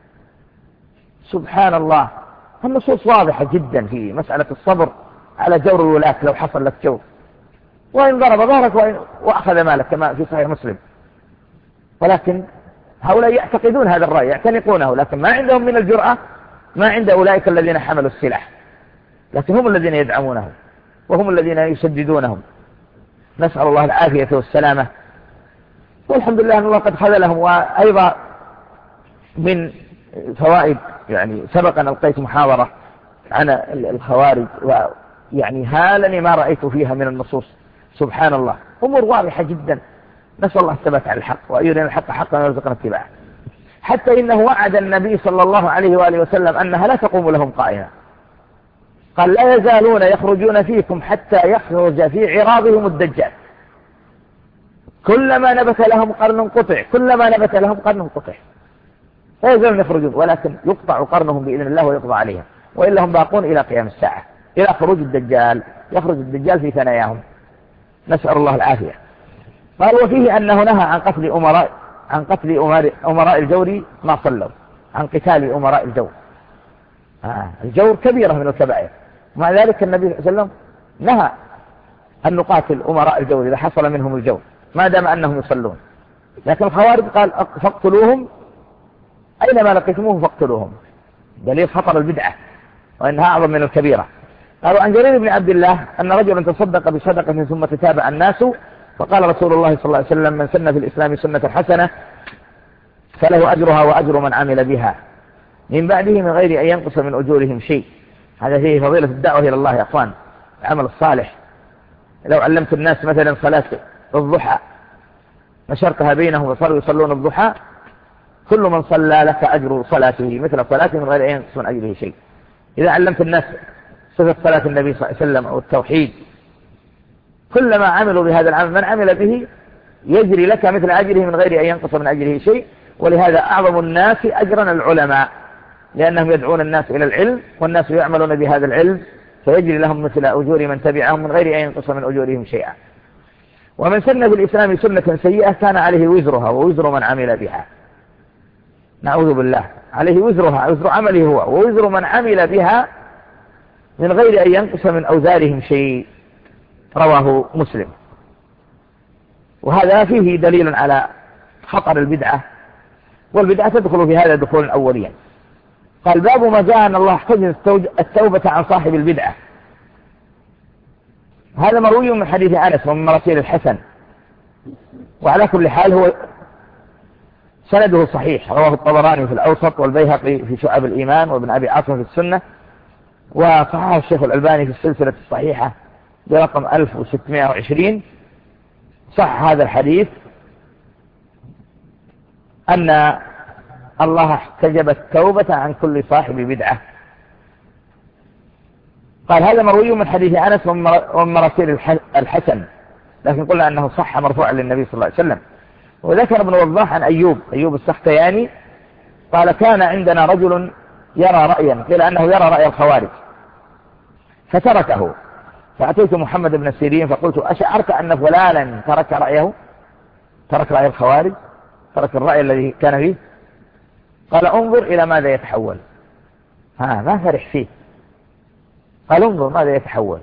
سبحان الله، النصوص واضحة جدا في مسألة الصبر على جور الولاة لو حصل لك جور، وإن ضرب ظهرك وأخذ مالك كما في صحيح مسلم. ولكن هؤلاء يعتقدون هذا الرأي، يعتنقونه، لكن ما عندهم من الجرأة ما عند أولئك الذين حملوا السلاح، لكن هم الذين يدعمونه وهم الذين يسددونهم. نسأل الله العافية والسلامة. والحمد لله أن الله قد خذلهم. وأيضا من فوائد، يعني سبق أن ألقيت محاضرة عن الخوارج، ويعني هالني ما رأيت فيها من النصوص، سبحان الله، أمور واضحة جدا. نسأل الله الثبات على الحق وأيرنا الحق حقا ويرزقنا اتباعه. حتى إنه وعد النبي صلى الله عليه وآله وسلم أنها لا تقوم لهم قائمة، قال لا يزالون يخرجون فيكم حتى يخرج في عراضهم الدجال، كلما نبت لهم قرن قطع، كلما نبت لهم قرن قطع، لا يزالون يخرجون، ولكن يقطع قرنهم بإذن الله ويقضى عليهم، وإلا هم باقون إلى قيام الساعة، إلى خروج الدجال. يخرج الدجال في ثناياهم، نسأل الله العافية. قال وفيه أنه نهى عن قتل أمراء عن قتل أمراء الجور ما صلوا، عن قتال أمراء الجور. آه الجور كبيرة من الكبائر، ومع ذلك النبي صلى الله عليه وسلم نهى أن نقاتل أمراء الجور إذا حصل منهم الجور ما دام أنهم يصلون. لكن الخوارج قال فاقتلوهم أينما لقيتموهم فاقتلوهم، دليل خطر البدعة وأنها أعظم من الكبيرة. قالوا عن جرير بن عبد الله أن رجلا تصدق بصدقة ثم تتابع الناس، فقال رسول الله صلى الله عليه وسلم من سن في الإسلام سنة حسنة فله أجرها وأجر من عمل بها من بعده من غير أن ينقص من أجورهم شيء. هذا فيه فضيلة الدعوة إلى الله يا أخوان، العمل الصالح. لو علمت الناس مثلا صلاة الضحى نشرتها بينهم وصاروا يصلون الضحى، كل من صلى لك أجر صلاته مثل صلاته من غير أن ينقص من أجره شيء. إذا علمت الناس صفة صلاة النبي صلى الله عليه وسلم أو التوحيد، كلما عملوا بهذا العمل من عمل به يجري لك مثل أجره من غير أن ينقص من أجره شيء. ولهذا أعظم الناس أجرا العلماء، لأنهم يدعون الناس إلى العلم والناس يعملون بهذا العلم، فيجري لهم مثل أجور من تبعهم من غير أن ينقص من أجورهم شيئا. ومن سن في الإسلام سنة سيئة كان عليه وزرها ووزر من عمل بها، نعوذ بالله، عليه وزرها، وزر عمله هو ووزر من عمل بها من غير أن ينقص من أوزارهم شيء. رواه مسلم. وهذا فيه دليل على خطر البدعة، والبدعة تدخل في هذا دخول أوليا. قال باب ما جاء أن الله احتجز التوبة عن صاحب البدعة. هذا مروي من حديث أنس ومن مراسيل الحسن، وعلى كل حال هو سنده صحيح، رواه الطبراني في الأوسط والبيهقي في شعب الإيمان وابن أبي عاصم في السنة، وصححه الشيخ الألباني في السلسلة الصحيحة برقم ألف وستمائة وعشرين. صح هذا الحديث أن الله احتجب التوبة عن كل صاحب بدعة. قال هذا مروي من حديث أنس ومن مراسيل الحسن، لكن قلنا أنه صح مرفوعا للنبي صلى الله عليه وسلم. وذكر ابن وضاح عن أيوب أيوب السختياني قال كان عندنا رجل يرى رأيا، قيل أنه يرى رأي الخوارج فتركه، فأتيت محمد بن سيرين فقلت أشعرت أن فلانا ترك رأيه، ترك رأي الخوارج، ترك الرأي الذي كان فيه؟ قال انظر إلى ماذا يتحول. ها ما فرح فيه، قال انظر ماذا يتحول.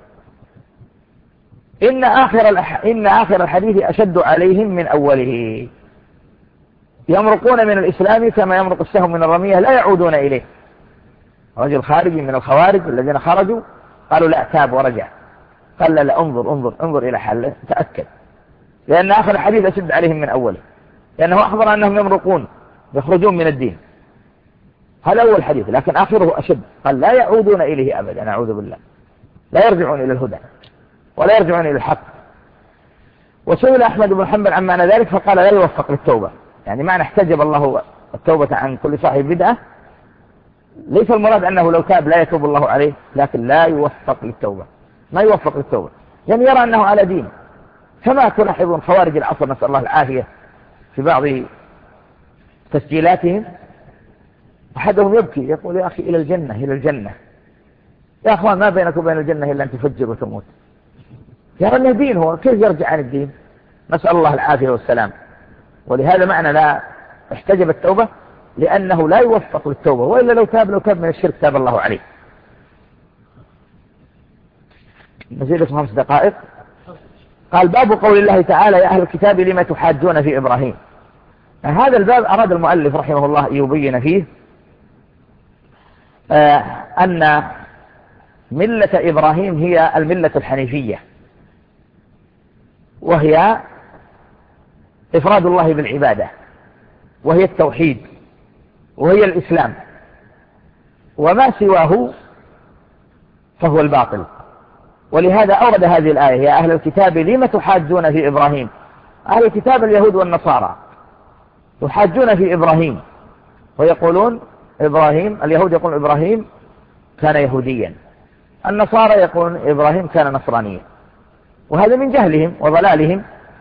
إن آخر, الأح... إن آخر الحديث أشد عليهم من أوله، يمرقون من الإسلام كما يمرق السهم من الرمية لا يعودون إليه. رجل خارجي من الخوارج الذين خرجوا قالوا لا تاب ورجع، قال لا, لا انظر انظر انظر إلى حاله تأكد، لأن آخر الحديث أشد عليهم من أوله، لأنه أخبر أنهم يمرقون يخرجون من الدين، هذا أول حديث، لكن آخره أشد، قال لا يعودون إليه أبدا، نعوذ بالله، لا يرجعون إلى الهدى ولا يرجعون إلى الحق. وسئل أحمد بن حنبل عن معنى ذلك فقال لا يوفق للتوبة، يعني معنى احتجب الله التوبة عن كل صاحب بدعة ليس المراد أنه لو تاب لا يتوب الله عليه، لكن لا يوفق للتوبة، ما يوفق للتوبة، يعني يرى أنه على دين. كما تلاحظون خوارج العصر نسأل الله العافية في بعض تسجيلاتهم أحدهم يبكي يقول يا أخي إلى الجنة إلى الجنة، يا أخوان ما بينك وبين الجنة إلا أن تفجر وتموت، يرى أنه دين، هو كيف يرجع عن الدين؟ نسأل الله العافية والسلام. ولهذا معنى لا احتجب التوبة لأنه لا يوفق للتوبة، وإلا لو تاب لو تاب من الشرك تاب الله عليه. نزيد خمس دقائق. قال باب قول الله تعالى يا أهل الكتاب لما تحاجون في إبراهيم. هذا الباب أراد المؤلف رحمه الله يبين فيه آه أن ملة إبراهيم هي الملة الحنيفية، وهي إفراد الله بالعبادة، وهي التوحيد، وهي الإسلام، وما سواه فهو الباطل. ولهذا أورد هذه الآية: يا أهل الكتاب لم تحاجون في إبراهيم. أهل الكتاب اليهود والنصارى يحاجون في إبراهيم ويقولون إبراهيم، اليهود يقولون إبراهيم كان يهوديا، النصارى يقولون إبراهيم كان نصرانيا، وهذا من جهلهم وضلالهم.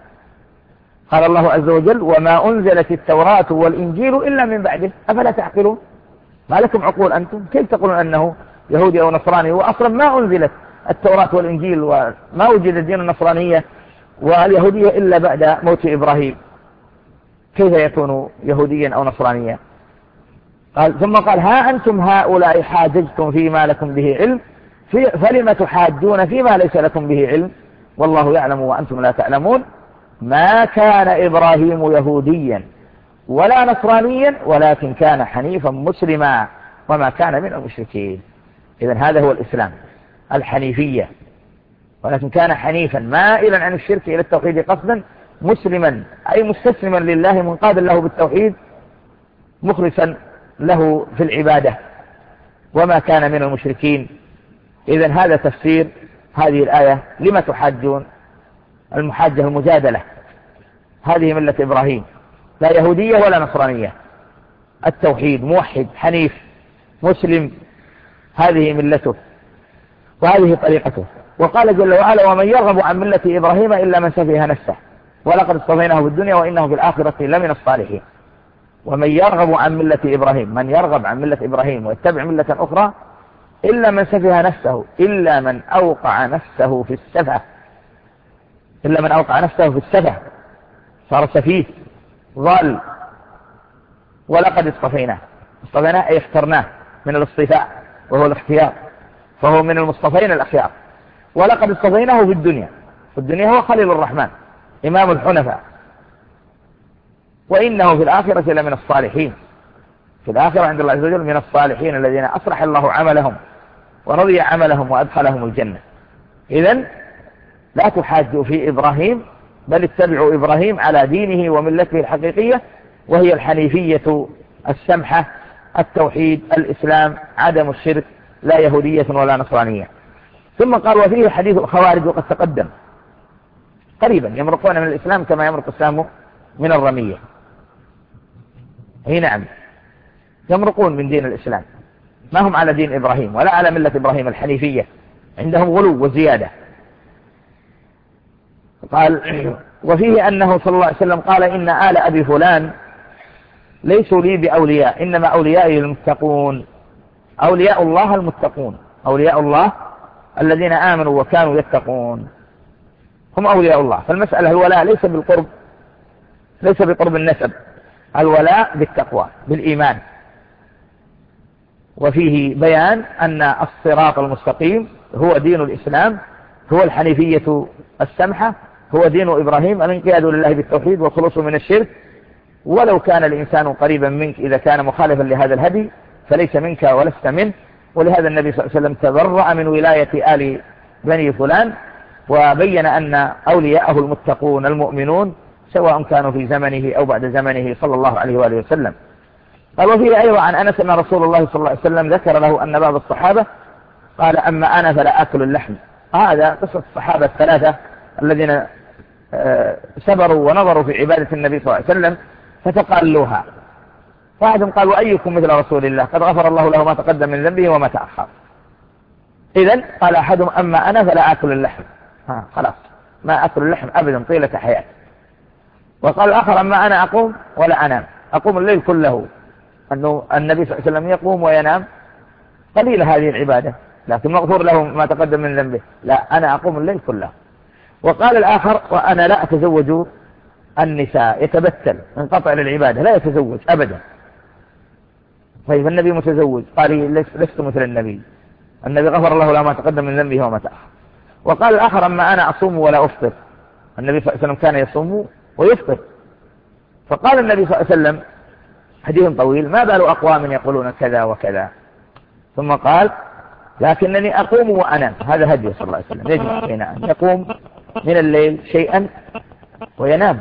قال الله عز وجل: وما أنزلت التوراة والإنجيل إلا من بعده أفلا تعقلون. ما لكم عقول أنتم؟ كيف تقولون أنه يهودي أو نصراني وأصلا ما أنزلت التوراة والإنجيل وما وجد الدين النصرانية واليهودية إلا بعد موت إبراهيم؟ كيف يكون يهوديا أو نصرانيا؟ قال ثم قال: ها أنتم هؤلاء حاججتم فيما لكم به علم فلم تحاجون فيما ليس لكم به علم والله يعلم وأنتم لا تعلمون. ما كان إبراهيم يهوديا ولا نصرانيا ولكن كان حنيفا مسلما وما كان من المشركين. إذن هذا هو الإسلام، الحنيفية، ولكن كان حنيفا مائلا عن الشرك إلى التوحيد قصدا، مسلما أي مستسلما لله منقادا له بالتوحيد، مخلصا له في العبادة، وما كان من المشركين. إذن هذا تفسير هذه الآية: لما تحاجون؟ المحاجة المجادلة، هذه ملة إبراهيم، لا يهودية ولا نصرانية، التوحيد، موحد حنيف مسلم، هذه ملته وهذه طريقته. وقال جل وعلا: ومن يرغب عن ملة إبراهيم إلا من سفه نفسه ولقد اصطفيناه في الدنيا وإنه في الآخرة لمن الصالحين. ومن يرغب عن ملة إبراهيم، من يرغب عن ملة إبراهيم ويتبع ملة أخرى إلا من سفه نفسه، إلا من أوقع نفسه في السفه، إلا من أوقع نفسه في السفه صار سفيه ضال. ولقد اصطفيناه، اصطفيناه أي اخترناه من الاصطفاء وهو الاختيار، فهو من المصطفين الأخيار. ولقد اصطفيناه في الدنيا، في الدنيا هو خليل الرحمن إمام الحنفاء، وإنه في الآخرة لمن الصالحين، في الآخرة عند الله عز وجل من الصالحين الذين أصلح الله عملهم ورضي عملهم وأدخلهم الجنة. إذن لا تحاجوا في إبراهيم، بل اتبعوا إبراهيم على دينه وملته الحقيقية، وهي الحنيفية السمحة، التوحيد، الإسلام، عدم الشرك، لا يهودية ولا نصرانية. ثم قال: وفيه حديث الخوارج وقد تقدم قريبا، يمرقون من الإسلام كما يمرق السهم من الرمية. أي نعم، يمرقون من دين الإسلام، ما هم على دين إبراهيم ولا على ملة إبراهيم الحنيفية، عندهم غلو وزيادة. قال: وفيه أنه صلى الله عليه وسلم قال: إن آل أبي فلان ليسوا لي بأولياء إنما أوليائي المتقون. أولياء الله المتقون، أولياء الله الذين آمنوا وكانوا يتقون هم أولياء الله. فالمسألة الولاء ليس بالقرب، ليس بقرب النسب، الولاء بالتقوى بالإيمان. وفيه بيان أن الصراط المستقيم هو دين الإسلام، هو الحنيفية السمحة، هو دين إبراهيم، الانقياد لله بالتوحيد والخلوص من الشرك. ولو كان الإنسان قريبا منك إذا كان مخالفا لهذا الهدي فليس منك ولست منه. ولهذا النبي صلى الله عليه وسلم تبرأ من ولاية آل بني فلان، وبين أن أولياءه المتقون المؤمنون سواء كانوا في زمنه أو بعد زمنه صلى الله عليه وآله وسلم. قال: وفيه أيضا عن أنس أن رسول الله صلى الله عليه وسلم ذكر له أن بعض الصحابة قال: أما أنا فلا أكل اللحم. هذا قصة الصحابة الثلاثة الذين سبروا ونظروا في عبادة النبي صلى الله عليه وسلم فتقالوها. واحدهم قال: وأيكم مثل رسول الله قد غفر الله له ما تقدم من ذنبه وما تأخر. إذن قال أحدهم: أما أنا فلا أكل اللحم. ها خلاص ما أكل اللحم أبدا طيلة حياتي. وقال الآخر: أما أنا أقوم ولا أنام، أقوم الليل كله. أنه النبي صلى الله عليه وسلم يقوم وينام، قليلة هذه العبادة لكن مغفور له ما تقدم من ذنبه. لا، أنا أقوم الليل كله. وقال الآخر: وأنا لا أتزوج النساء، يتبتل انقطع للعبادة لا يتزوج أبدا. طيب النبي متزوج، قال: لست مثل النبي، النبي غفر الله له ما تقدم من ذنبه وما تأخر. وقال الآخر: أما أنا أصوم ولا أفطر، النبي صلى الله عليه وسلم كان يصوم ويفطر. فقال النبي صلى الله عليه وسلم حديث طويل: ما بال أقوام يقولون كذا وكذا؟ ثم قال: لكنني أقوم وأنام. هذا هدي صلى الله عليه وسلم، يجمع بين أن يقوم من الليل شيئا وينام،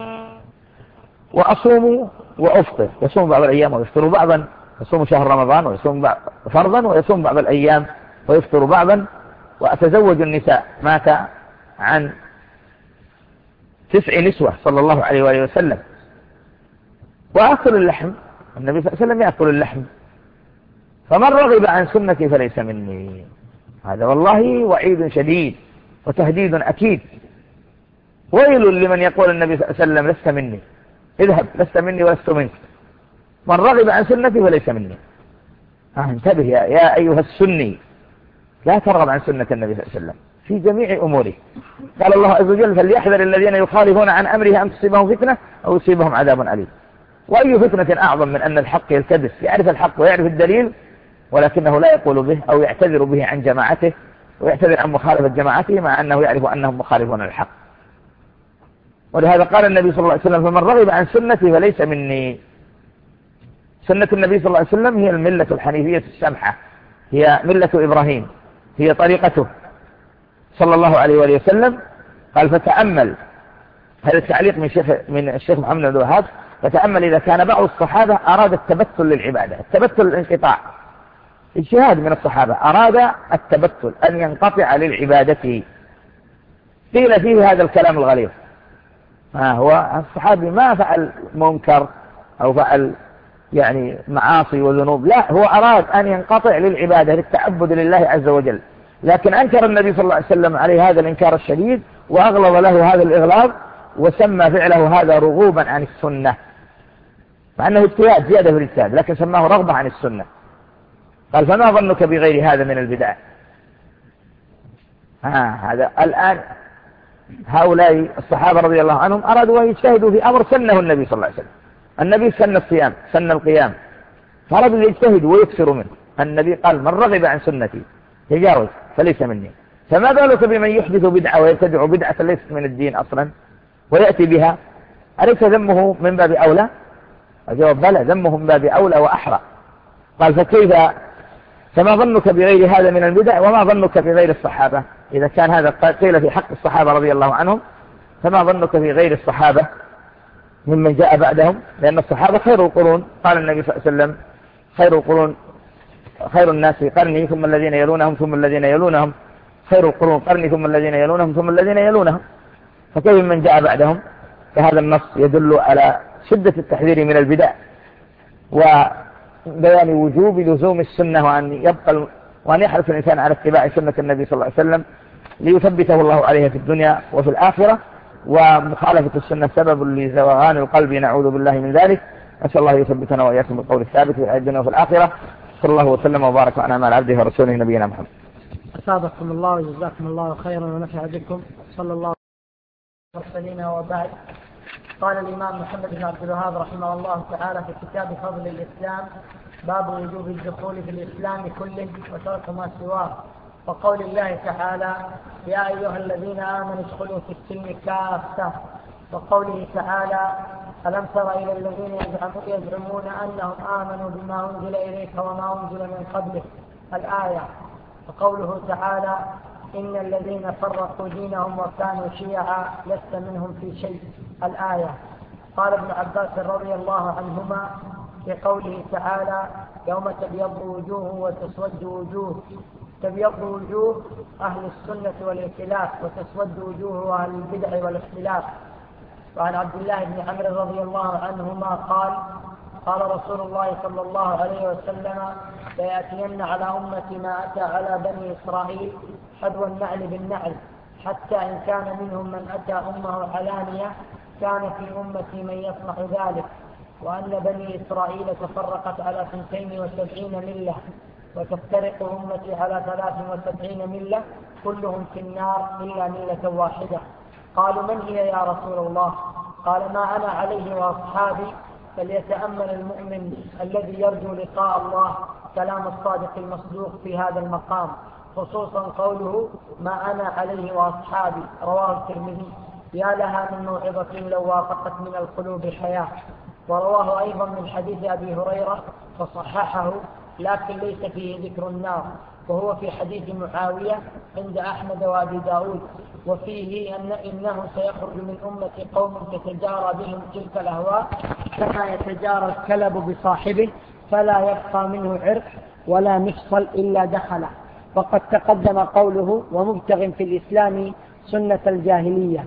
وأصوم وأفطر، يصوم بعض الأيام ويفطر بعضا، يصوم شهر رمضان ويصوم فرضا، ويصوم بعض الأيام ويفطر بعضا، وأتزوج النساء. مات عن تسع نسوة صلى الله عليه وآله وسلم. وأكل اللحم، النبي صلى الله عليه وسلم يأكل اللحم. فمن رغب عن سنتي فليس مني. هذا والله وعيد شديد وتهديد أكيد. ويل لمن يقول النبي صلى الله عليه وسلم: لست مني، اذهب، لست مني ولست منك. من رغب عن سنتي فليس مني. آه انتبه يا, يا أيها السني، لا ترغب عن سنة النبي صلى الله عليه وسلم في جميع أموره. قال الله عز وجل: فليحذر الذين يخالفون عن أمره أن تصيبهم فتنة أو يصيبهم عذاب أليم. وأي فتنة أعظم من أن الحق يلتبس، يعرف الحق ويعرف الدليل ولكنه لا يقول به أو يعتذر به عن جماعته ويعتذر عن مخالفة جماعته مع أنه يعرف أنهم مخالفون الحق. ولهذا قال النبي صلى الله عليه وسلم: فمن رغب عن سنتي فليس مني. سنة النبي صلى الله عليه وسلم هي الملة الحنيفية السمحة، هي ملة إبراهيم، هي طريقته صلى الله عليه وآله وسلم. قال: فتأمل، هذا التعليق من الشيخ من الشيخ محمد بن عبد الوهاب: فتأمل إذا كان بعض الصحابة أراد التبتل للعبادة، التبتل الانقطاع، اجتهاد من الصحابة أراد التبتل أن ينقطع للعبادة، قيل فيه هذا الكلام الغليظ. ها هو الصحابي ما فعل منكر أو فعل يعني معاصي وذنوب، لا، هو أراد أن ينقطع للعبادة للتعبد لله عز وجل، لكن أنكر النبي صلى الله عليه وسلم عليه هذا الإنكار الشديد وأغلظ له هذا الإغلاظ، وسمى فعله هذا رغوبا عن السنة، مع أنه اجتهاد زيادة في الاجتهاد، لكن سماه رغبة عن السنة. قال: فما ظنك بغير هذا من البدع؟ ها هذا الآن هؤلاء الصحابة رضي الله عنهم أرادوا أن يجتهدوا في أمر سنه النبي صلى الله عليه وسلم. النبي سن الصيام، سن القيام، فأرادوا يجتهدوا ويكثروا منه. النبي قال: من رغب عن سنتي يجاوز فليس مني. فما بالك بمن يحدث بدعة ويبتدع بدعة ليست من الدين أصلا ويأتي بها؟ أليس ذمه من باب أولى؟ الجواب: بلى، ذمه من باب أولى وأحرى. قال: فكيف، فما ظنك بغير هذا من البدع وما ظنك بغير الصحابة؟ إذا كان هذا قيل في حق الصحابة رضي الله عنهم، فما ظنك في غير الصحابة ممن جاء بعدهم؟ لأن الصحابة خير القرون. قال النبي صلى الله عليه وسلم: خير القرون، خير الناس في قرني ثم الذين يلونهم ثم الذين يلونهم، خير القرون قرني ثم الذين يلونهم ثم الذين يلونهم. فكيف من جاء بعدهم؟ فهذا النص يدل على شدة التحذير من البدع وبيان وجوب لزوم السنة، وأن يبقى وأن يحرص الإنسان على اتباع سنة النبي صلى الله عليه وسلم ليثبته الله عليها في الدنيا وفي الآخرة. ومخالفة السنة سبب لزوغان القلب، نعوذ بالله من ذلك. أسأل الله يثبتنا وإياكم بالقول الثابت في الدنيا وفي الآخرة. صلى الله وسلم وبارك على مع عبده ورسوله نبينا محمد. أصابكم الله وجزاكم الله خيرا ونفع بكم. صلى الله عليه وسلم. وبعد، قال الإمام محمد بن عبد الوهاب رحمه الله تعالى في كتاب فضل الإسلام: باب وجوب الدخول في الإسلام كله وترك ما سواه، وقول الله تعالى: يا أيها الذين آمنوا ادخلوا في السلم كافة، وقوله تعالى: ألم تر إلى الذين يزعمون أنهم آمنوا بما أنزل إليك وما أنزل من قبلك، الآية. وقوله تعالى: إن الذين فرقوا دينهم وكانوا شيعا لست منهم في شيء، الآية. قال ابن عباس رضي الله عنهما في قوله تعالى: يوم تبيض وجوه وتسود وجوه، تبيض وجوه أهل السنة والائتلاف وتسود وجوه أهل البدع والاختلاف. وعن عبد الله بن عمرو رضي الله عنهما قال: قال رسول الله صلى الله عليه وسلم: ليأتين على أمتي ما أتى على بني إسرائيل حذو النعل بالنعل، حتى إن كان منهم من أتى أمه علانية كان في أمتي من يصنع ذلك، وأن بني إسرائيل تفرقت على اثنتين وسبعين ملة، وتفترق أمتي على ثلاث وسبعين ملة، كلهم في النار إلا ملة واحدة. قالوا: من هي يا رسول الله؟ قال: ما أنا عليه وأصحابي. فليتأمل المؤمن الذي يرجو لقاء الله كلام الصادق المصدوق في هذا المقام، خصوصا قوله: ما أنا عليه وأصحابي، رواه الترمذي. يا لها من موعظة لو وافقت من القلوب حياة. ورواه أيضا من حديث أبي هريرة فصححه لكن ليس فيه ذكر النار، وهو في حديث معاوية عند أحمد وأبي داود، وفيه أن إنه سيخرج من أمة قوم تتجارى بهم تلك الأهواء كما يتجارى الكلب بصاحبه، فلا يبقى منه عرق ولا مفصل إلا دخله. وقد تقدم قوله ومبتغ في الإسلام سنة الجاهلية.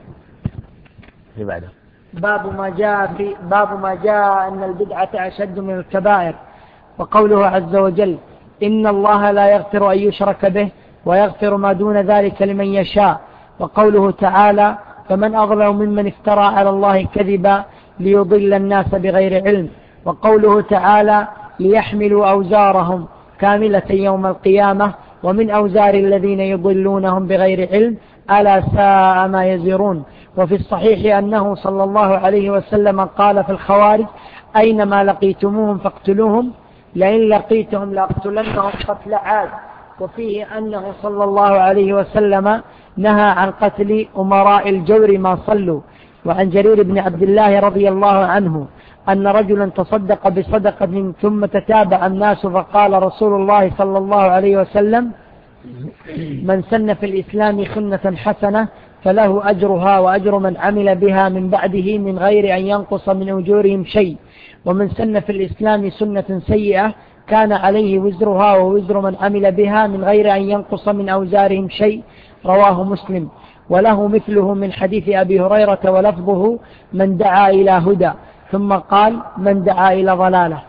باب ما جاء في باب ما جاء أن البدعة أشد من الكبائر. وقوله عز وجل إن الله لا يغفر أن يشرك به ويغفر ما دون ذلك لمن يشاء. وقوله تعالى فمن أظلم ممن افترى على الله كذبا ليضل الناس بغير علم. وقوله تعالى ليحملوا أوزارهم كاملة يوم القيامة ومن أوزار الذين يضلونهم بغير علم ألا ساء ما يزرون. وفي الصحيح أنه صلى الله عليه وسلم قال في الخوارج أينما لقيتموهم فاقتلوهم لئن لقيتهم لأقتلنهم قتل عاد. وفيه أنه صلى الله عليه وسلم نهى عن قتل أمراء الجور ما صلوا. وعن جرير بن عبد الله رضي الله عنه أن رجلا تصدق بصدقة ثم تتابع الناس فقال رسول الله صلى الله عليه وسلم من سن في الإسلام سنة حسنة فله أجرها وأجر من عمل بها من بعده من غير أن ينقص من أجورهم شيء، ومن سن في الإسلام سنة سيئة كان عليه وزرها ووزر من عمل بها من غير أن ينقص من أوزارهم شيء. رواه مسلم. وله مثله من حديث أبي هريرة ولفظه من دعا إلى هدى، ثم قال من دعا إلى ضلالة.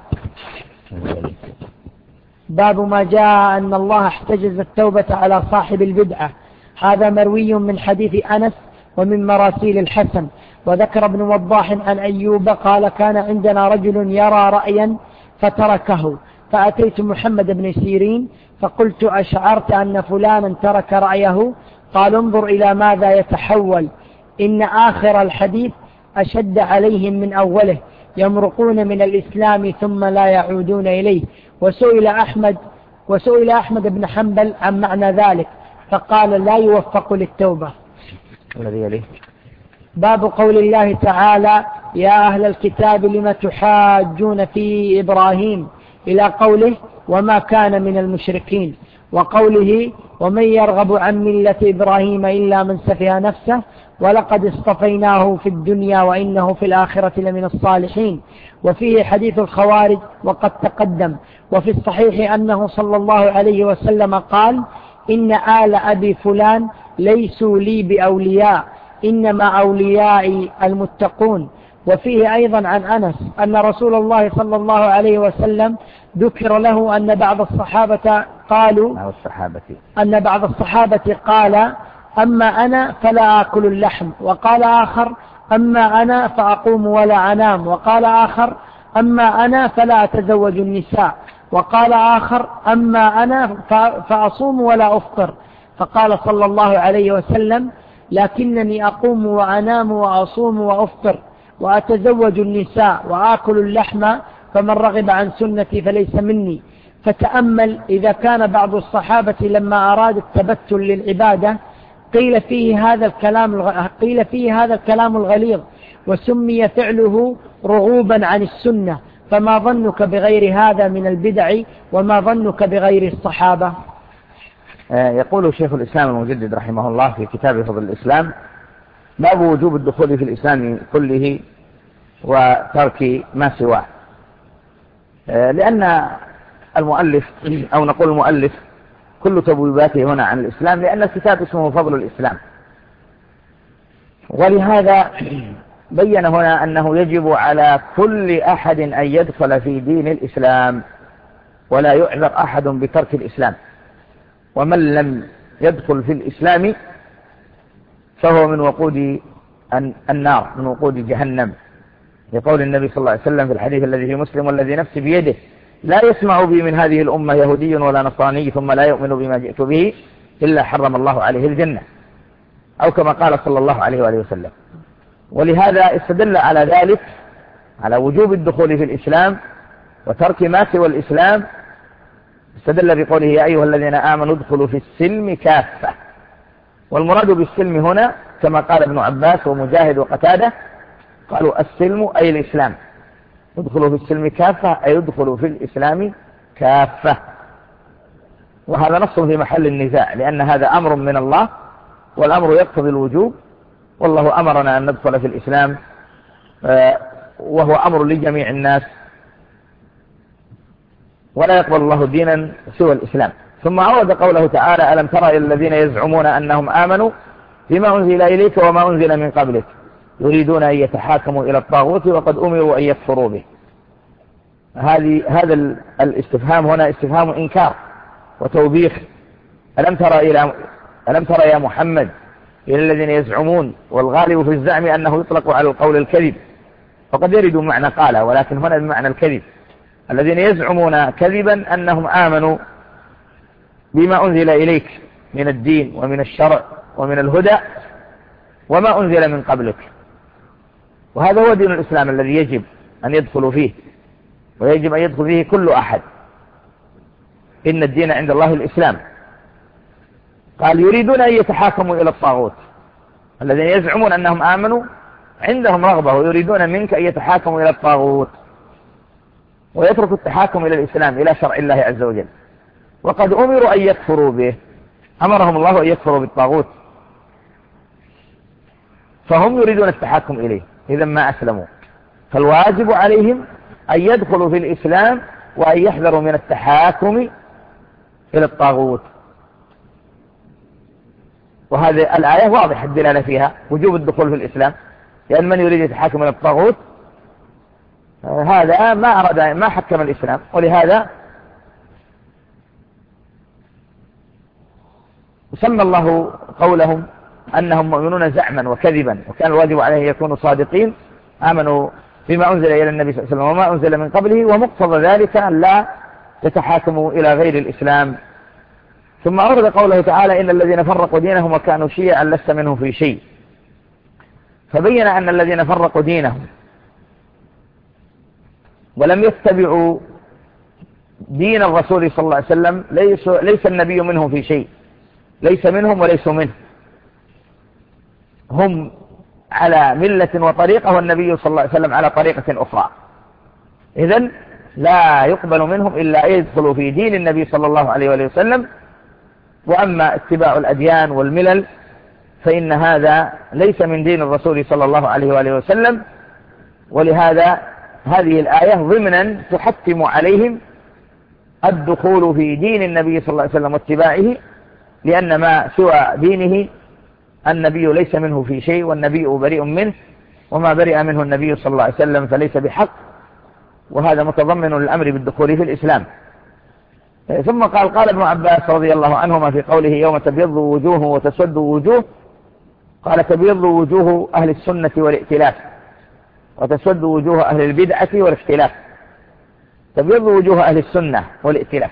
باب ما جاء أن الله احتجز التوبة على صاحب البدعة. هذا مروي من حديث أنس ومن مراسيل الحسن. وذكر ابن وضاح عن أيوب قال كان عندنا رجل يرى رأيا فتركه، فأتيت محمد بن سيرين فقلت أشعرت أن فلانا ترك رأيه؟ قال انظر إلى ماذا يتحول، إن آخر الحديث أشد عليهم من أوله، يمرقون من الإسلام ثم لا يعودون إليه. وسئل أحمد وسئل أحمد بن حنبل عن معنى ذلك فقال لا يوفق للتوبة. الذي يليه باب قول الله تعالى يا أهل الكتاب لم تحاجون في إبراهيم إلى قوله وما كان من المشركين، وقوله ومن يرغب عن ملة إبراهيم إلا من سفه نفسه ولقد اصطفيناه في الدنيا وإنه في الآخرة لمن الصالحين. وفيه حديث الخوارج وقد تقدم. وفي الصحيح أنه صلى الله عليه وسلم قال إن آل أبي فلان ليسوا لي بأولياء إنما أوليائي المتقون. وفيه أيضا عن أنس أن رسول الله صلى الله عليه وسلم ذكر له أن بعض الصحابة قالوا أن بعض الصحابة قال أما أنا فلا آكل اللحم، وقال آخر أما أنا فأقوم ولا أنام، وقال آخر أما أنا فلا أتزوج النساء، وقال آخر أما أنا فأصوم ولا أفطر. فقال صلى الله عليه وسلم لكنني أقوم وأنام وأصوم وأفطر وأتزوج النساء وآكل اللحم، فمن رغب عن سنتي فليس مني. فتأمل إذا كان بعض الصحابة لما أراد التبتل للعبادة قيل فيه هذا الكلام قيل فيه هذا الكلام الغليظ وسمي فعله رغوبا عن السنة، فما ظنك بغير هذا من البدع وما ظنك بغير الصحابة؟ يقول شيخ الإسلام المجدد رحمه الله في كتاب فضل الإسلام باب وجوب الدخول في الإسلام كله وترك ما سواه. لأن المؤلف أو نقول المؤلف كل تبويباته هنا عن الإسلام، لأن الكتاب اسمه فضل الإسلام، ولهذا بين هنا أنه يجب على كل أحد أن يدخل في دين الإسلام ولا يعذر أحد بترك الإسلام، ومن لم يدخل في الإسلام فهو من وقود النار، من وقود جهنم، لقول النبي صلى الله عليه وسلم في الحديث الذي في مسلم والذي نفسي بيده لا يسمع بي من هذه الأمة يهودي ولا نصراني ثم لا يؤمن بما جئت به إلا حرم الله عليه الجنة، أو كما قال صلى الله عليه وآله وسلم. ولهذا استدل على ذلك على وجوب الدخول في الإسلام وترك ما سوى الإسلام، استدل بقوله يا أيها الذين آمنوا ادخلوا في السلم كافة. والمراد بالسلم هنا كما قال ابن عباس ومجاهد وقتادة، قالوا السلم أي الإسلام، ادخلوا في السلم كافة أي ادخلوا في الإسلام كافة. وهذا نص في محل النزاع، لأن هذا أمر من الله والأمر يقتضي الوجوب، والله أمرنا أن ندخل في الإسلام وهو أمر لجميع الناس، ولا يقبل الله دينا سوى الإسلام. ثم عرض قوله تعالى: ألم تر إلى الذين يزعمون أنهم آمنوا بما أنزل إليك وما أنزل من قبلك يريدون أن يتحاكموا إلى الطاغوت وقد أمروا أن يكفروا به. هذه هذا الاستفهام هنا استفهام إنكار وتوبيخ. ألم تر إلى ألم تر يا محمد إلى الذين يزعمون، والغالب في الزعم أنه يطلق على القول الكذب، وقد يرد معنى قال، ولكن هنا بمعنى الكذب. الذين يزعمون كذبا أنهم آمنوا بما أنزل إليك من الدين ومن الشرع ومن الهدى وما أنزل من قبلك، وهذا هو دين الإسلام الذي يجب أن يدخل فيه، ويجب أن يدخل فيه كل أحد. إن الدين عند الله الإسلام. قال: يريدون أن يتحاكموا إلى الطاغوت. الذين يزعمون أنهم آمنوا عندهم رغبة ويريدون منك أن يتحاكموا إلى الطاغوت ويتركوا التحاكم إلى الإسلام، إلى شرع الله عز وجل، وقد أمروا أن يكفروا به. أمرهم الله أن يكفروا بالطاغوت، فهم يريدون التحاكم إليه، إذا ما أسلموا. فالواجب عليهم أن يدخلوا في الإسلام وأن يحذروا من التحاكم إلى الطاغوت. وهذه الآية واضحة الدلالة فيها وجوب الدخول في الإسلام، لأن من يريد يتحاكم إلى الطاغوت هذا ما أراد ما حكم الإسلام. ولهذا سمى الله قولهم أنهم مؤمنون زعما وكذبا، وكان الواجب عليه يكونوا صادقين، آمنوا بما أنزل إلى النبي صلى الله عليه وسلم وما أنزل من قبله، ومقتضى ذلك أن لا يتحاكموا إلى غير الإسلام. ثم أورد قوله تعالى: إن الذين فرقوا دينهم وكانوا شيعا لست منهم في شيء. فبين أن الذين فرقوا دينهم ولم يتبعوا دين الرسول صلى الله عليه وسلم ليس, ليس النبي منهم في شيء، ليس منهم وليسوا منه، هم على ملة وطريقة والنبي صلى الله عليه وسلم على طريقة أخرى. إذن لا يقبل منهم إلا أن يدخلوا في دين النبي صلى الله عليه وآله وسلم. وأما اتباع الأديان والملل فإن هذا ليس من دين الرسول صلى الله عليه وآله وسلم. ولهذا هذه الآية ضمنا تحتم عليهم الدخول في دين النبي صلى الله عليه وسلم واتباعه، لأن ما سوى دينه النبي ليس منه في شيء، والنبي بريء منه، وما برئ منه النبي صلى الله عليه وسلم فليس بحق، وهذا متضمن للأمر بالدخول في الإسلام. ثم قال: قال ابن عباس رضي الله عنهما في قوله: يوم تبيض وجوه وتسود وجوه، قال: تبيض وجوه أهل السنة والائتلاف، وتسود وجوه أهل البدعة والاختلاف. تبيض وجوه أهل السنة والائتلاف،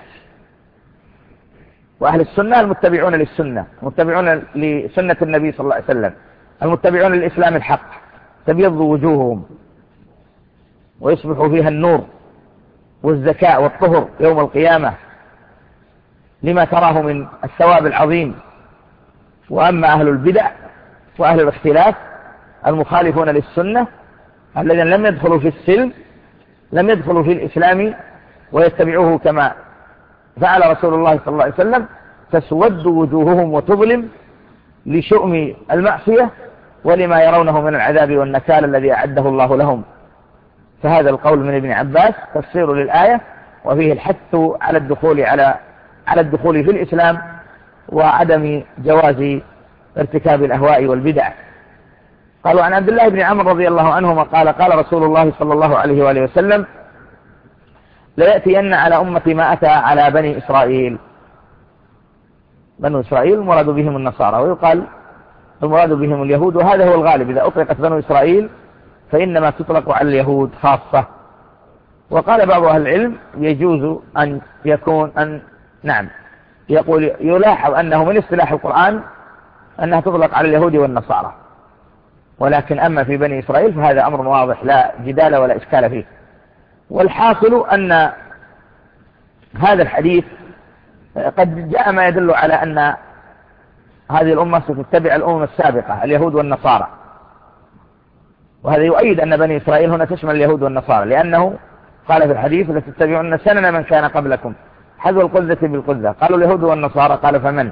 وأهل السنة المتبعون للسنة، المتبعون لسنة النبي صلى الله عليه وسلم، المتبعون للإسلام الحق، تبيض وجوههم ويصبح فيها النور والزكاء والطهر يوم القيامة لما تراه من الثواب العظيم. وأما أهل البدع وأهل الاختلاف المخالفون للسنة الذين لم يدخلوا في السلم، لم يدخلوا في الإسلام ويتبعوه كما فعل رسول الله صلى الله عليه وسلم، تسود وجوههم وتظلم لشؤم المعصية ولما يرونه من العذاب والنكال الذي أعده الله لهم. فهذا القول من ابن عباس تفسير للآية، وفيه الحث على الدخول على على الدخول في الإسلام وعدم جواز ارتكاب الأهواء والبدع. قالوا: عن عبد الله بن عمرو رضي الله عنهما قال: قال رسول الله صلى الله عليه وآله وسلم: ليأتين على أمتي ما أتى على بني إسرائيل. بنو إسرائيل المراد بهم النصارى، ويقال المراد بهم اليهود، وهذا هو الغالب. إذا أطلقت بنو إسرائيل فإنما تطلق على اليهود خاصة. وقال بعض أهل العلم يجوز أن يكون أن نعم يقول يلاحظ أنه من اصطلاح القرآن أنها تطلق على اليهود والنصارى، ولكن أما في بني إسرائيل فهذا أمر واضح لا جدال ولا إشكال فيه. والحاصل أن هذا الحديث قد جاء ما يدل على أن هذه الأمة ستتبع الأمم السابقة اليهود والنصارى، وهذا يؤيد أن بني إسرائيل هنا تشمل اليهود والنصارى، لأنه قال في الحديث لتتبعون سنن من كان قبلكم حذو القذة بالقذة. قالوا اليهود والنصارى، قال فمن؟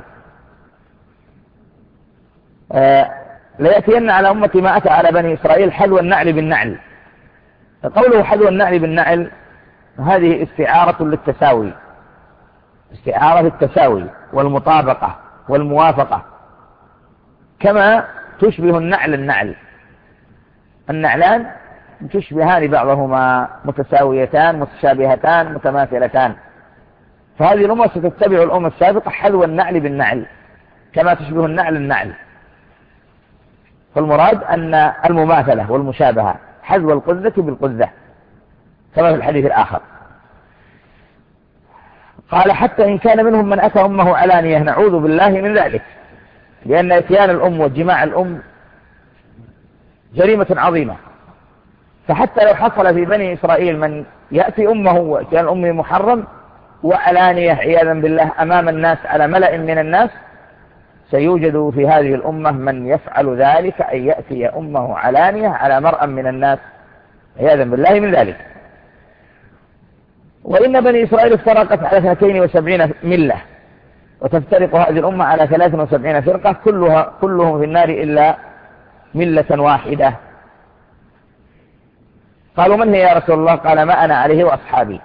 آه ليأتين على أمتي ما أتى على بني إسرائيل حذو النعل بالنعل. فقوله حذو النعل بالنعل هذه استعارة للتساوي، استعارة التساوي والمطابقة والموافقة، كما تشبه النعل النعل، النعلان تشبهان بعضهما، متساويتان متشابهتان متماثلتان. فهذه الأمة ستتبع الأمة السابقة حذو النعل بالنعل كما تشبه النعل النعل. فالمراد أن المماثلة والمشابهة، حذو القذة بالقذة كما في الحديث الآخر. قال حتى إن كان منهم من أتى أمه علانية، نعوذ بالله من ذلك، لأن إتيان الأم وجماع الأم جريمة عظيمة. فحتى لو حصل في بني إسرائيل من يأتي أمه وإتيان أمه محرم وعلانية عياذا بالله أمام الناس على ملأ من الناس، سيوجد في هذه الأمة من يفعل ذلك، أن يأتي أمه علانية على مرأى من الناس عياذا بالله من ذلك. وإن بني إسرائيل افترقت على اثنتين وسبعين ملة، وتفترق هذه الأمة على ثلاث وسبعين فرقة، كلها كلهم في النار إلا ملة واحدة. قالوا من هي يا رسول الله؟ قال ما أنا عليه وأصحابي.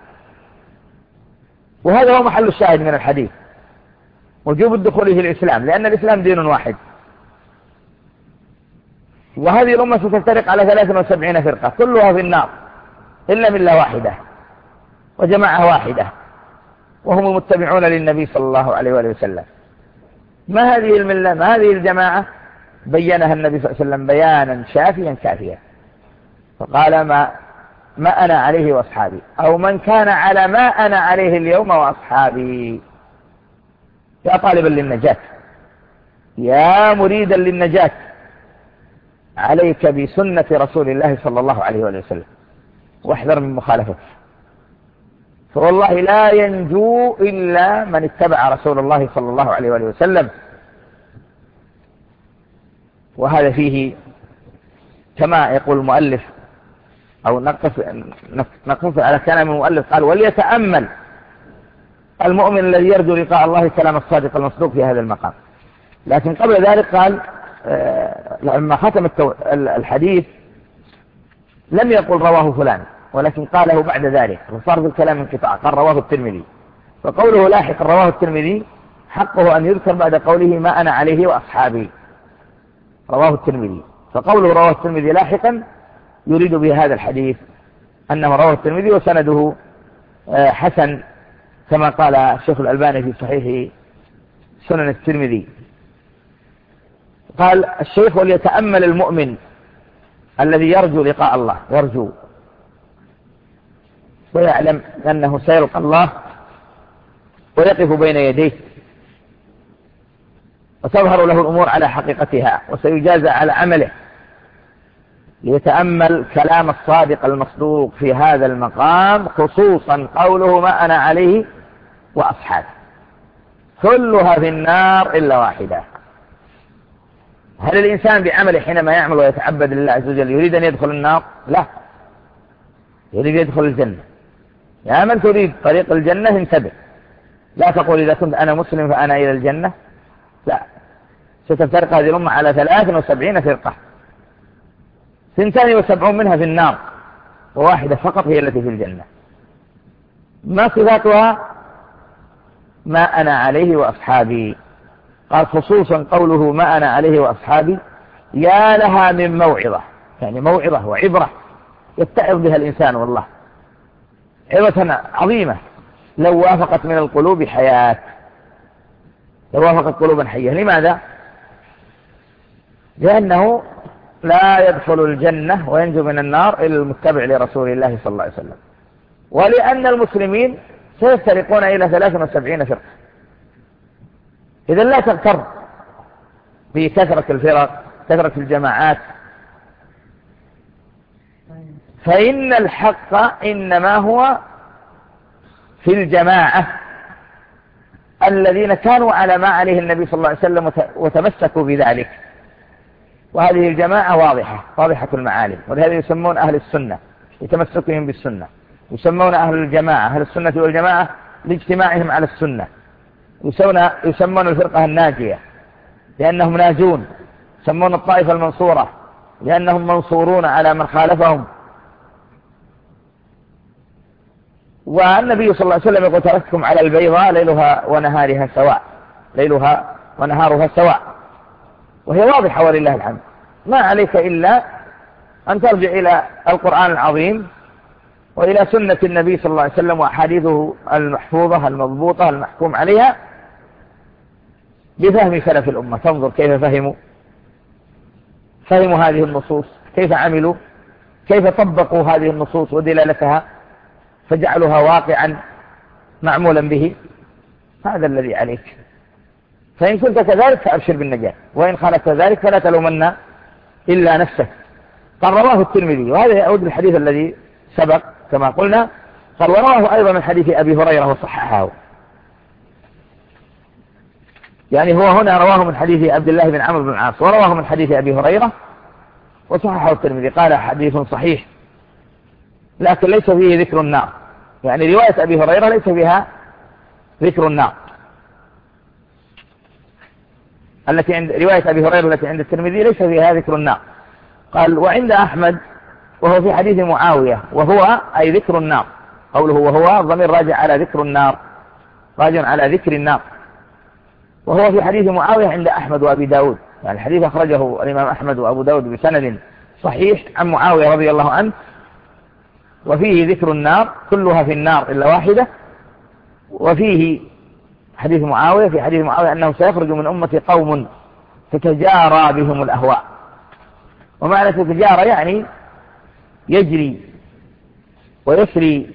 وهذا هو محل الشاهد من الحديث، وجوب الدخول في الإسلام، لأن الإسلام دين واحد. وهذه الأمة ستفترق على ثلاث وسبعين فرقة، كلها في النار إلا ملة واحدة وجماعة واحدة، وهم المتبعون للنبي صلى الله عليه وآله وسلم. ما هذه الملة؟ ما هذه الجماعة؟ بينها النبي صلى الله عليه وسلم بيانا شافيا كافيا، فقال ما, ما أنا عليه وأصحابي، أو من كان على ما أنا عليه اليوم وأصحابي. يا طالبا للنجاة، يا مريدا للنجاة، عليك بسنة رسول الله صلى الله عليه وآله وسلم، واحذر من مخالفته، فوالله لا ينجو إلا من اتبع رسول الله صلى الله عليه وآله وسلم. وهذا فيه كما يقول المؤلف، أو نقف, نقف على كلام المؤلف، قال وليتأمل المؤمن الذي يرجو لقاء الله كلام الصادق المصدوق في هذا المقام. لكن قبل ذلك قال آه لما ختم الحديث لم يقل رواه فلان، ولكن قاله بعد ذلك، وصار في الكلام انقطاع، قال رواه الترمذي. فقوله لاحقا رواه الترمذي حقه أن يذكر بعد قوله ما أنا عليه وأصحابي، رواه الترمذي. فقوله رواه الترمذي لاحقا يريد بهذا الحديث أنه رواه الترمذي وسنده حسن، كما قال الشيخ الألباني في صحيح سنن الترمذي. قال الشيخ وليتأمل المؤمن الذي يرجو لقاء الله، يرجو ويعلم أنه سيلقى الله ويقف بين يديه وتظهر له الأمور على حقيقتها وسيجازى على عمله، ليتأمل كلام الصادق المصدوق في هذا المقام، خصوصا قوله ما أنا عليه وأصحابي، كلها في النار إلا واحدة. هل الإنسان بعمله حينما يعمل ويتعبد لله عز وجل يريد أن يدخل النار؟ لا، يريد يدخل الجنة. يا من تريد طريق الجنة انتبه، لا تقول إذا كنت أنا مسلم فأنا إلى الجنة، لا، ستفترق هذه الأمة على ثلاث وسبعين فرقة، ثنتان وسبعون منها في النار وواحدة فقط هي التي في الجنة. ما صفاتها؟ ما أنا عليه وأصحابي. قال خصوصا قوله ما أنا عليه وأصحابي، يا لها من موعظة، يعني موعظة وعبرة يتعظ بها الإنسان، والله عظة عظيمة لو وافقت من القلوب حياة، لو وافقت قلوبا حية. لماذا؟ لأنه لا يدخل الجنة وينجو من النار إلا المتبع لرسول الله صلى الله عليه وسلم، ولأن المسلمين سيفترقون إلى ثلاث وسبعين فرقة. إذن لا تغتر بكثرة الفرق، كثرة الجماعات، فإن الحق إنما هو في الجماعة، الذين كانوا على ما عليه النبي صلى الله عليه وسلم وتمسكوا بذلك. وهذه الجماعة واضحة واضحة المعالم، ولهذا يسمون أهل السنة لتمسكهم بالسنة، يسمون أهل الجماعة أهل السنة والجماعة لاجتماعهم على السنة، يسمون الفرقة الناجية لأنهم ناجون، يسمون الطائفة المنصورة لأنهم منصورون على من خالفهم. والنبي صلى الله عليه وسلم يقول تركتكم على البيضاء ليلها ونهارها سواء، ليلها ونهارها سواء، وهي واضحة ولله الحمد. ما عليك إلا أن ترجع إلى القرآن العظيم وإلى سنة النبي صلى الله عليه وسلم وأحاديثه المحفوظة المضبوطة المحكوم عليها بفهم سلف الأمة، تنظر كيف فهموا فهموا هذه النصوص، كيف عملوا، كيف طبقوا هذه النصوص ودلالتها فجعلها واقعا معمولا به. هذا الذي عليك، فإن كنت كذلك فأبشر بالنجاة، وإن خالفت ذلك فلا تلومن إلا نفسك. قال رواه الترمذي، وهذا يعود للحديث الذي سبق كما قلنا. قال ورواه أيضا من حديث أبي هريرة وصححه، يعني هو هنا رواه من حديث عبد الله بن عمرو بن العاص ورواه من حديث أبي هريرة وصححه الترمذي، قال حديث صحيح لكن ليس فيه ذكر النار، يعني رواية أبي هريرة ليس فيها ذكر النار التي عند رواية أبي هريرة التي عند الترمذي ليس فيها ذكر النار. قال وعند أحمد وهو في حديث معاوية وهو أي ذكر النار، قوله وهو الضمير راجع على ذكر النار، راجع على ذكر النار، وهو في حديث معاوية عند أحمد وأبي داود، يعني الحديث أخرجه الإمام أحمد وأبو داود بسند صحيح عن معاوية رضي الله عنه، وفيه ذكر النار كلها في النار إلا واحدة. وفيه حديث معاوية في حديث معاوية أنه سيخرج من أمة قوم تتجارى بهم الأهواء، ومعنى تتجارى يعني يجري ويسري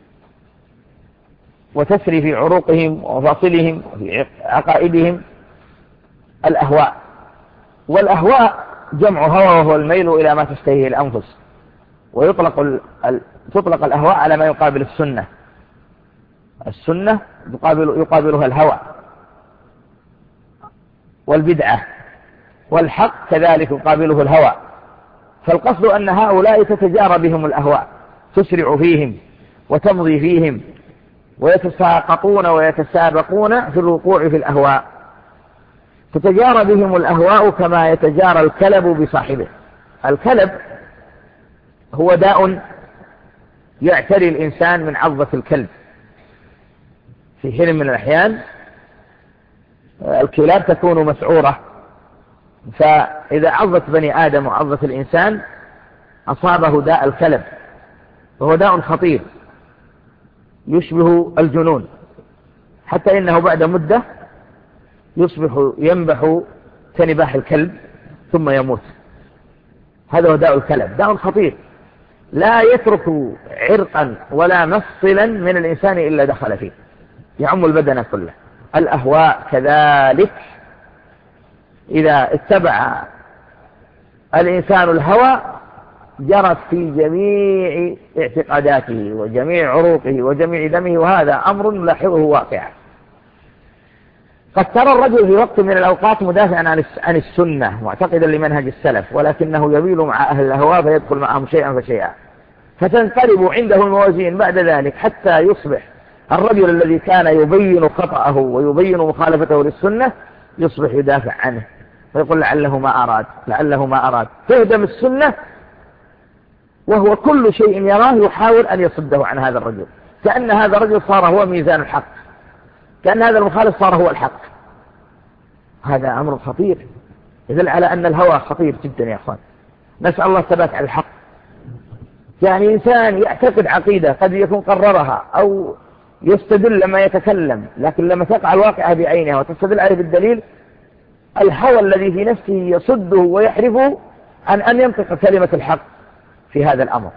وتسري في عروقهم وفاصلهم وفي عقائدهم الأهواء. والأهواء جمع هوى وهو الميل إلى ما تشتهيه الأنفس، ويطلق ال... تطلق الأهواء على ما يقابل السنة، السنة يقابل... يقابلها الهوى والبدعة، والحق كذلك يقابله الهوى. فالقصد أن هؤلاء تتجارى بهم الأهواء، تسرع فيهم وتمضي فيهم ويتساقطون ويتسابقون في الوقوع في الأهواء. تتجارى بهم الأهواء كما يتجارى الكلب بصاحبه. الكلب هو داء يعتري الإنسان من عضة الكلب، في حين من الأحيان الكلاب تكون مسعورة، فإذا عضت بني آدم وعضت الإنسان أصابه داء الكلب، وهو داء خطير يشبه الجنون، حتى إنه بعد مدة يصبح ينبح كنباح الكلب ثم يموت. هذا هو داء الكلب، داء خطير لا يترك عرقا ولا مفصلا من الإنسان إلا دخل فيه، يعم البدن كله. الأهواء كذلك، إذا اتبع الإنسان الهوى جرت في جميع اعتقاداته وجميع عروقه وجميع دمه، وهذا أمر نلاحظه واقعا. قد ترى الرجل في وقت من الأوقات مدافعا عن السنة معتقدا لمنهج السلف، ولكنه يميل مع أهل الأهواء فيدخل معهم شيئا فشيئا، فتنقلب عنده الموازين بعد ذلك حتى يصبح الرجل الذي كان يبين خطأه ويبين مخالفته للسنة يصبح يدافع عنه ويقول لعله ما أراد لعله ما أراد تهدم السنة، وهو كل شيء يراه يحاول أن يصده عن هذا الرجل، كأن هذا الرجل صار هو ميزان الحق، كأن هذا المخالف صار هو الحق. هذا أمر خطير يدل على أن الهوى خطير جدا يا أخوان. نسأل الله الثبات على الحق. يعني إنسان يعتقد عقيدة قد يكون قررها أو يستدل لما يتكلم، لكن لما تقع الواقعة بعينها وتستدل عليه بالدليل، الهوى الذي في نفسه يصده ويحرفه عن أن ينطق كلمة الحق في هذا الأمر.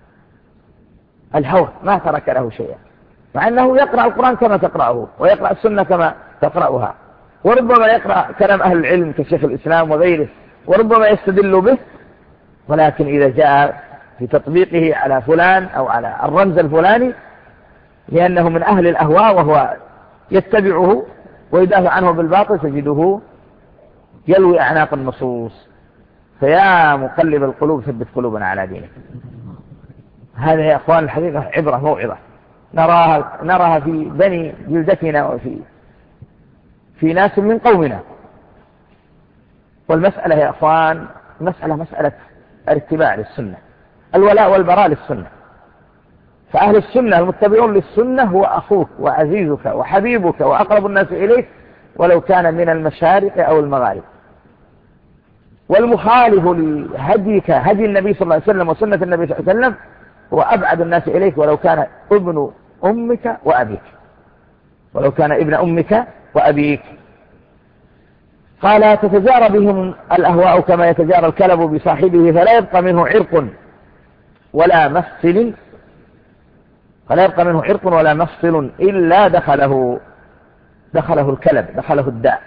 الهوى ما ترك له شيئا، مع أنه يقرأ القرآن كما تقرأه ويقرأ السنة كما تقرأها، وربما يقرأ كلام أهل العلم كشيخ الإسلام وغيره، وربما يستدل به، ولكن إذا جاء في تطبيقه على فلان أو على الرمز الفلاني لأنه من أهل الأهواء وهو يتبعه ويدافع عنه بالباطل تجده يلوي أعناق النصوص. فيا مقلب القلوب ثبت قلوبنا على دينك. هذا يا أخوان الحقيقة عبرة موعظة نراها, نراها في بني جلدتنا وفي في ناس من قومنا. والمسألة يا أخوان مسألة مسألة اتباع للسنة، الولاء والبراء للسنة. فأهل السنة المتبعون للسنة هو أخوك وعزيزك وحبيبك وأقرب الناس إليك ولو كان من المشارق أو المغارب. والمخالف لهديك هدي النبي صلى الله عليه وسلم وسنة النبي صلى الله عليه وسلم هو أبعد الناس إليك ولو كان ابن أمك وأبيك، ولو كان ابن أمك وأبيك. قال تتجارى بهم الأهواء كما يتجارى الكلب بصاحبه فلا يبقى منه عرق ولا مفصل فلا يبقى منه عرق ولا مفصل إلا دخله دخله الكلب، دخله الداء.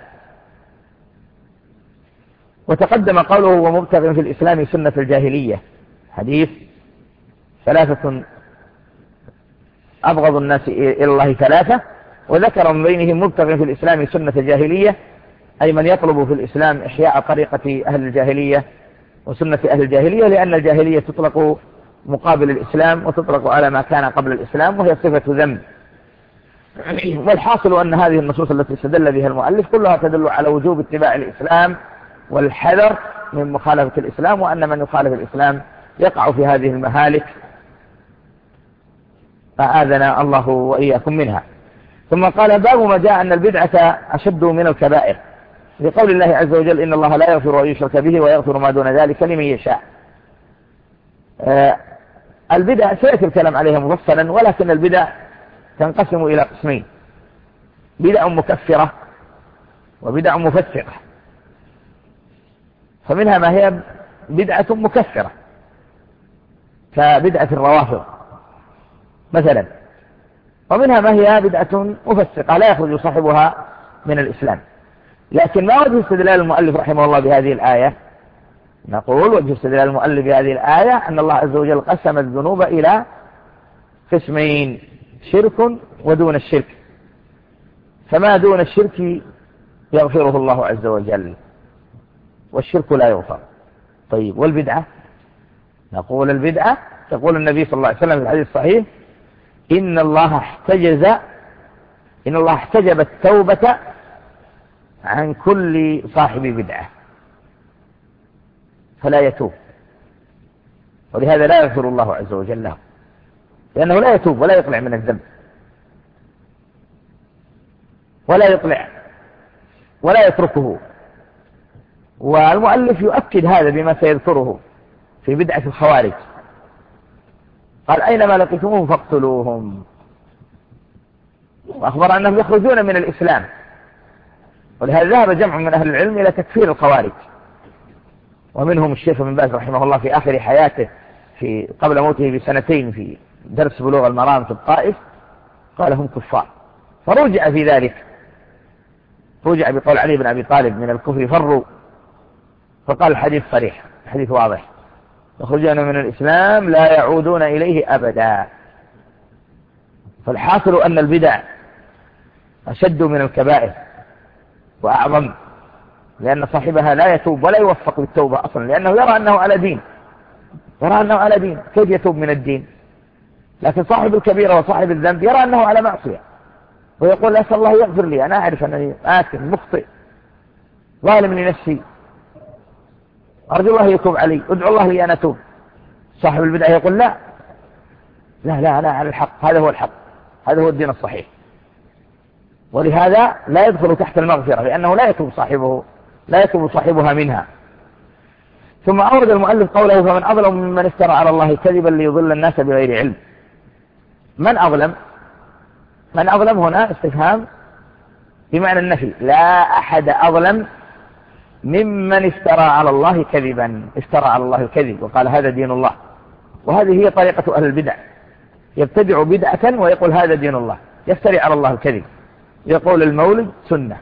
وتقدم قوله ومبتغ في الإسلام سنة الجاهلية، حديث ثلاثة أبغض الناس إلى الله ثلاثة، وذكر من بينهم مبتغ في الإسلام سنة الجاهلية، أي من يطلب في الإسلام إحياء طريقة أهل الجاهلية وسنة أهل الجاهلية، لأن الجاهلية تطلق مقابل الإسلام وتطلق على ما كان قبل الإسلام وهي صفة ذنب. والحاصل أن هذه النصوص التي استدل بها المؤلف كلها تدل على وجوب اتباع الإسلام والحذر من مخالفة الإسلام، وأن من يخالف الإسلام يقع في هذه المهالك فآذنا الله وإياكم منها. ثم قال باب ما جاء أن البدعة أشد من الكبائر، لقول الله عز وجل إن الله لا يغفر أن يشرك به ويغفر ما دون ذلك لمن يشاء. آه البدع سيأتي الكلام عليها مفصلا، ولكن البدع تنقسم إلى قسمين: بدع مكفرة وبدع مفسقة. فمنها ما هي بدعة مكفرة كبدعة الروافض مثلا، ومنها ما هي بدعة مفسقة لا يخرج صاحبها من الإسلام. لكن ما وجه استدلال المؤلف رحمه الله بهذه الآية؟ نقول وجه استدلال المؤلف بهذه الآية أن الله عز وجل قسم الذنوب إلى قسمين: شرك ودون الشرك، فما دون الشرك يغفره الله عز وجل والشرك لا يغفر. طيب والبدعة؟ نقول البدعة يقول النبي صلى الله عليه وسلم في الحديث الصحيح: إن الله احتجز إن الله احتجب التوبة عن كل صاحب بدعة فلا يتوب، ولهذا لا يغفر الله عز وجل له، لأنه لا يتوب ولا يطلع من الذنب ولا يطلع ولا يتركه. والمؤلف يؤكد هذا بما سيذكره في بدعة الخوارج. قال: أينما لقيتموهم فاقتلوهم، وأخبر أنهم يخرجون من الإسلام. ولهذا ذهب جمع من أهل العلم إلى تكفير الخوارج، ومنهم الشيخ ابن باز رحمه الله في آخر حياته في قبل موته بسنتين في درس بلوغ المرام في الطائف قال: هم كفار. فرجع في ذلك، رجع بقول علي بن أبي طالب: من الكفر فروا. فقال الحديث صريح، الحديث واضح: يخرجون من الإسلام لا يعودون إليه أبدا. فالحاصل أن البدع أشد من الكبائر وأعظم، لأن صاحبها لا يتوب ولا يوفق للتوبة أصلا، لأنه يرى أنه على دين يرى أنه على دين كيف يتوب من الدين؟ لكن صاحب الكبيرة وصاحب الذنب يرى أنه على معصية ويقول: أسأل الله يغفر لي، أنا أعرف أنني آثم مخطئ ظالم لنفسي، أرجو الله يتوب علي، ادعو الله لي أن أتوب. صاحب البدعة يقول: لا لا لا أنا على الحق، هذا هو الحق، هذا هو الدين الصحيح. ولهذا لا يدخل تحت المغفرة، لأنه لا يتوب صاحبه لا يتوب صاحبها منها. ثم أورد المؤلف قوله: فمن أظلم ممن افترى على الله كذبا ليضل الناس بغير علم. من أظلم؟ من أظلم هنا استفهام بمعنى النفي، لا أحد أظلم ممن افترى على الله كذبا، افترى على الله الكذب وقال هذا دين الله. وهذه هي طريقة أهل البدع، يبتدع بدعة ويقول هذا دين الله، يفتري على الله الكذب، يقول المولد سنة،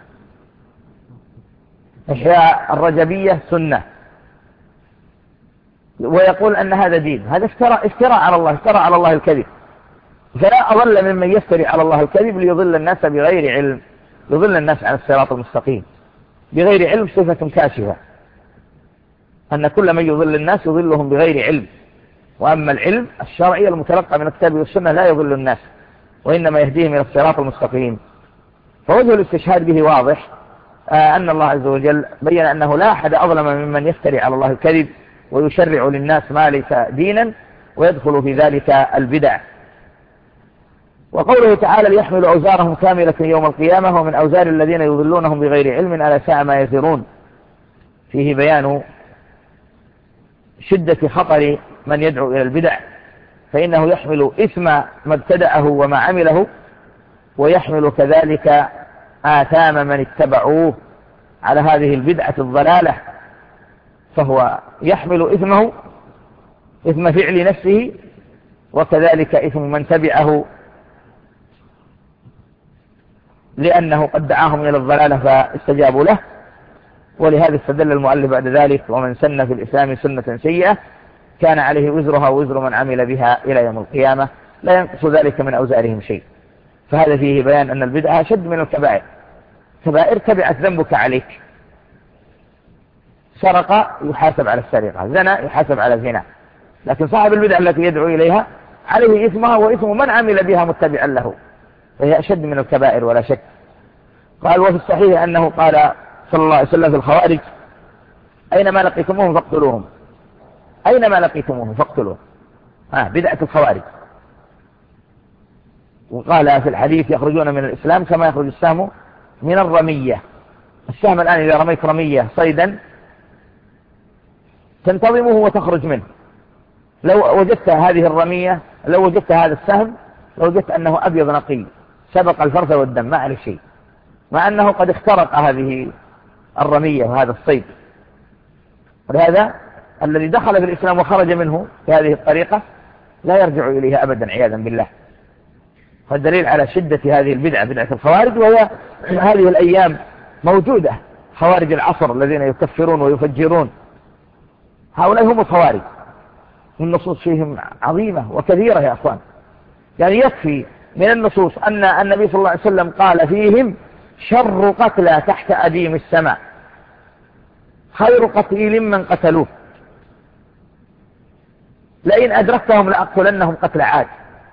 إحياء الرجبية سنة، ويقول أن هذا دين. هذا افترى افترى على الله، افترى على الله الكذب. فلا أضل ممن يفتري على الله الكذب ليضل الناس بغير علم. يضل الناس عن الصراط المستقيم بغير علم صفة كاشفة، أن كل من يضل الناس يضلهم بغير علم، وأما العلم الشرعي المتلقى من الكتاب والسنة لا يضل الناس وإنما يهديهم إلى الصراط المستقيم. فوجه الاستشهاد به واضح، آه أن الله عز وجل بين أنه لا أحد أظلم ممن يفتري على الله الكذب ويشرع للناس ما ليس دينا ويدخل في ذلك البدع. وقوله تعالى ليحملوا أوزارهم كاملة يوم القيامة ومن أوزار الذين يضلونهم بغير علم ألا ساء ما يزرون، فيه بيان شدة خطر من يدعو إلى البدع، فإنه يحمل إثم ما ابتدأه وما عمله، ويحمل كذلك آثام من اتبعوه على هذه البدعة الضلالة، فهو يحمل إثمه إثم فعل نفسه وكذلك إثم من تبعه لأنه قد دعاهم إلى الضلالة فاستجابوا له. ولهذا استدل المؤلف بعد ذلك ومن سن في الإسلام سنة سيئة كان عليه وزرها ووزر من عمل بها إلى يوم القيامة لا ينقص ذلك من أوزارهم شيء. فهذا فيه بيان أن البدعة أشد من الكبائر. كبائر تبعت ذنبك عليك، سرق يحاسب على السرقة، زنا يحاسب على الزنا، لكن صاحب البدعة التي يدعو إليها عليه إثمها وإثم من عمل بها متبعا له، فهي أشد من الكبائر ولا شك. قال وفي الصحيح أنه قال صلى الله عليه وسلم في الخوارج أينما لقيتموهم فاقتلوهم، أينما لقيتموهم فاقتلوهم، ها بدعة الخوارج. وقال في الحديث يخرجون من الإسلام كما يخرج السهم من الرمية. السهم الآن إذا رميت رمية صيدا تنتظمه وتخرج منه، لو وجدت هذه الرمية لو وجدت هذا السهم لو وجدت أنه أبيض نقي سبق الفرث والدم ما عليه شيء، مع أنه قد اخترق هذه الرمية وهذا الصيد. ولهذا الذي دخل في الإسلام وخرج منه بهذه الطريقة لا يرجع إليها أبدا عياذا بالله. فالدليل على شدة هذه البدعة بدعة الخوارج، وهي هذه الأيام موجودة، خوارج العصر الذين يكفرون ويفجرون، هؤلاء هم الخوارج، والنصوص فيهم عظيمة وكثيرة يا أخوان. يعني يكفي من النصوص أن النبي صلى الله عليه وسلم قال فيهم شر قتلى تحت أديم السماء خير قتيل من قتلوه لئن أدركتهم لأقتلنهم قتل عاد.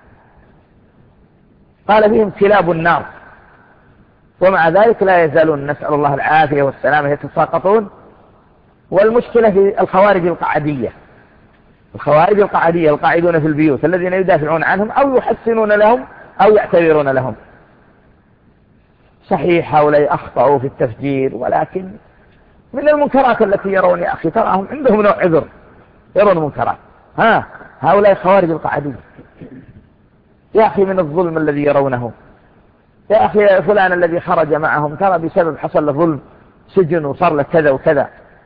قال فيهم كلاب النار، ومع ذلك لا يزالون نسأل الله العافية والسلامة يتساقطون. والمشكلة في الخوارج القعدية، الخوارج القعدية القاعدون في البيوت الذين يدافعون عنهم أو يحسنون لهم أو يعتذرون لهم. صحيح هؤلاء أخطأوا في التفجير، ولكن من المنكرات التي يرون يا أخي تراهم عندهم نوع عذر، يرون منكرات. ها هؤلاء خوارج القعدية يا أخي من الظلم الذي يرونه، يا أخي فلان الذي خرج معهم ترى بسبب حصل له ظلم سجن وصار له كذا وكذا.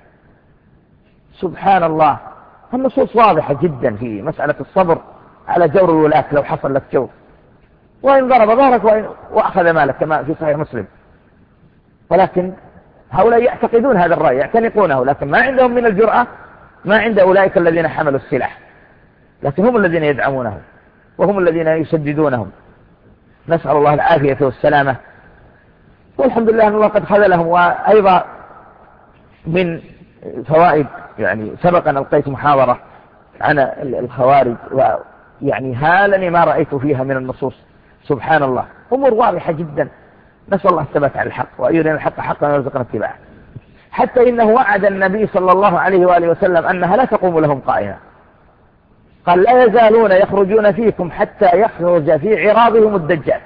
سبحان الله، النصوص واضحة جدا في مسألة الصبر على جور الولاة لو حصل لك جور، وإن ضرب ظهرك وأخذ مالك كما في صحيح مسلم. ولكن هؤلاء يعتقدون هذا الرأي يعتنقونه، لكن ما عندهم من الجرأة ما عند أولئك الذين حملوا السلاح، لكن هم الذين يدعمونه وهم الذين يسددونهم. نسأل الله العافية والسلامة. والحمد لله أن الله قد خذلهم. وأيضا من فوائد، يعني سبق أن ألقيت محاضرة عن الخوارج، ويعني هالني ما رأيت فيها من النصوص. سبحان الله، أمور واضحة جدا. نسأل الله الثبات على الحق وأيرنا الحق حقا ويرزقنا اتباعه. حتى إنه وعد النبي صلى الله عليه وآله وسلم أنها لا تقوم لهم قائمة. قال لا يزالون يخرجون فيكم حتى يخرج في عراضهم الدجال،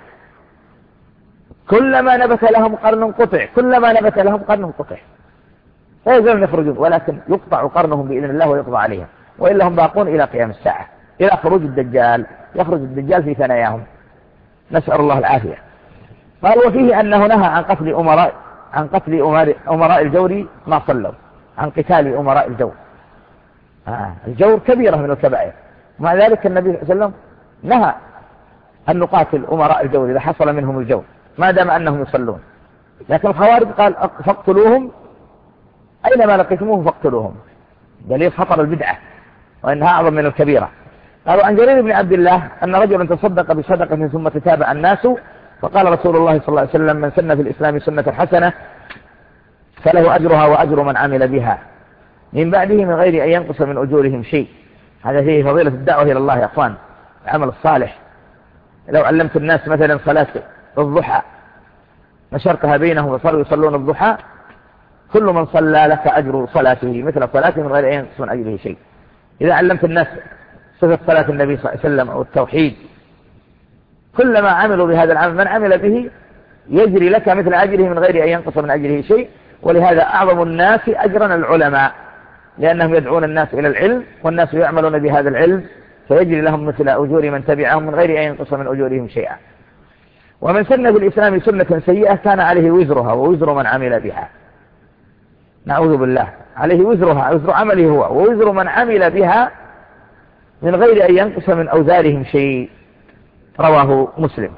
كلما نبت لهم قرن قطع، كلما نبت لهم قرن قطع، لا يزالون يخرجون، ولكن يقطع قرنهم بإذن الله ويقضى عليهم، وإلا هم باقون إلى قيام الساعة، إلى خروج الدجال. يخرج الدجال في ثناياهم، نسأل الله العافية. قال وفيه أنه نهى عن قتل أمراء عن قتل أمراء الجور ما صلوا، عن قتال أمراء الجور. آه الجور كبيرة من الكبائر، ومع ذلك النبي صلى الله عليه وسلم نهى أن نقاتل أمراء الجور إذا حصل منهم الجور ما دام أنهم يصلون. لكن الخوارج قال فاقتلوهم أينما لقيتموهم فاقتلوهم، دليل خطر البدعة وإنها أعظم من الكبيرة. قالوا عن جرير بن عبد الله أن رجلا تصدق بصدقة ثم تتابع الناس فقال رسول الله صلى الله عليه وسلم: من سن في الإسلام سنة حسنة فله أجرها وأجر من عمل بها من بعده من غير أن ينقص من أجورهم شيء. هذا فيه فضيلة الدعوة إلى الله يا أخوان، العمل الصالح. لو علمت الناس مثلا صلاة الضحى نشرتها بينهم وصلوا يصلون الضحى، كل من صلى لك أجر صلاته مثل صلاته من غير أن ينقص من أجره شيء. إذا علمت الناس صفة صلاة النبي صلى الله عليه وسلم أو التوحيد، كلما عملوا بهذا العمل من عمل به يجري لك مثل أجره من غير أن ينقص من أجره شيء. ولهذا أعظم الناس أجرا العلماء، لأنهم يدعون الناس إلى العلم والناس يعملون بهذا العلم، فيجري لهم مثل أجور من تبعهم من غير أن ينقص من أجورهم شيئا. ومن سن في الإسلام سنة سيئة كان عليه وزرها ووزر من عمل بها. نعوذ بالله، عليه وزرها، وزر عمله هو ووزر من عمل بها من غير أن ينقص من أوزارهم شيء. رواه مسلم.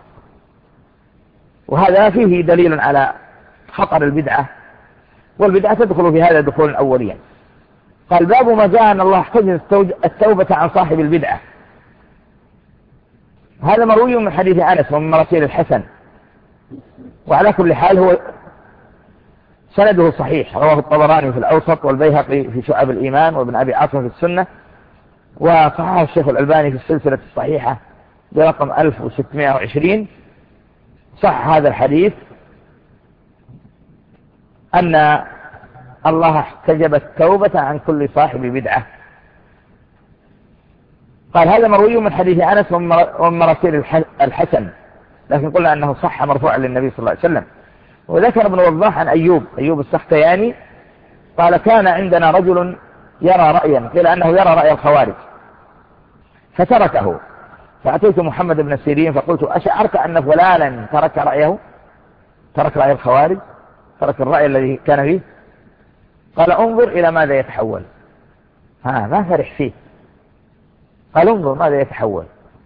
وهذا فيه دليل على خطر البدعة، والبدعة تدخل في هذا دخول أوليا. قال: باب ما جاء أن الله احتجز التوبة عن صاحب البدعة. هذا مروي من حديث أنس ومن مراسيل الحسن، وعلى كل حال هو سنده صحيح. رواه الطبراني في الأوسط والبيهقي في شعب الإيمان وابن أبي عاصم في السنة، وصححه الشيخ الألباني في السلسلة الصحيحة برقم ألف وستمائة وعشرين. صح هذا الحديث أن الله احتجب التوبة عن كل صاحب بدعة. قال: هذا مروي من حديث أنس ومن مراسيل الحسن، لكن قلنا أنه صح مرفوعا للنبي صلى الله عليه وسلم. وذكر ابن وضاح عن أيوب أيوب السختياني قال: كان عندنا رجل يرى رأيا، قيل أنه يرى رأي الخوارج فتركه، فأتيت محمد بن سيرين فقلت: أشعرت أن فلانا ترك رأيه، ترك رأي الخوارج، ترك الرأي الذي كان فيه؟ قال: انظر إلى ماذا يتحول. ها ما فرح فيه. قال: انظر ماذا يتحول.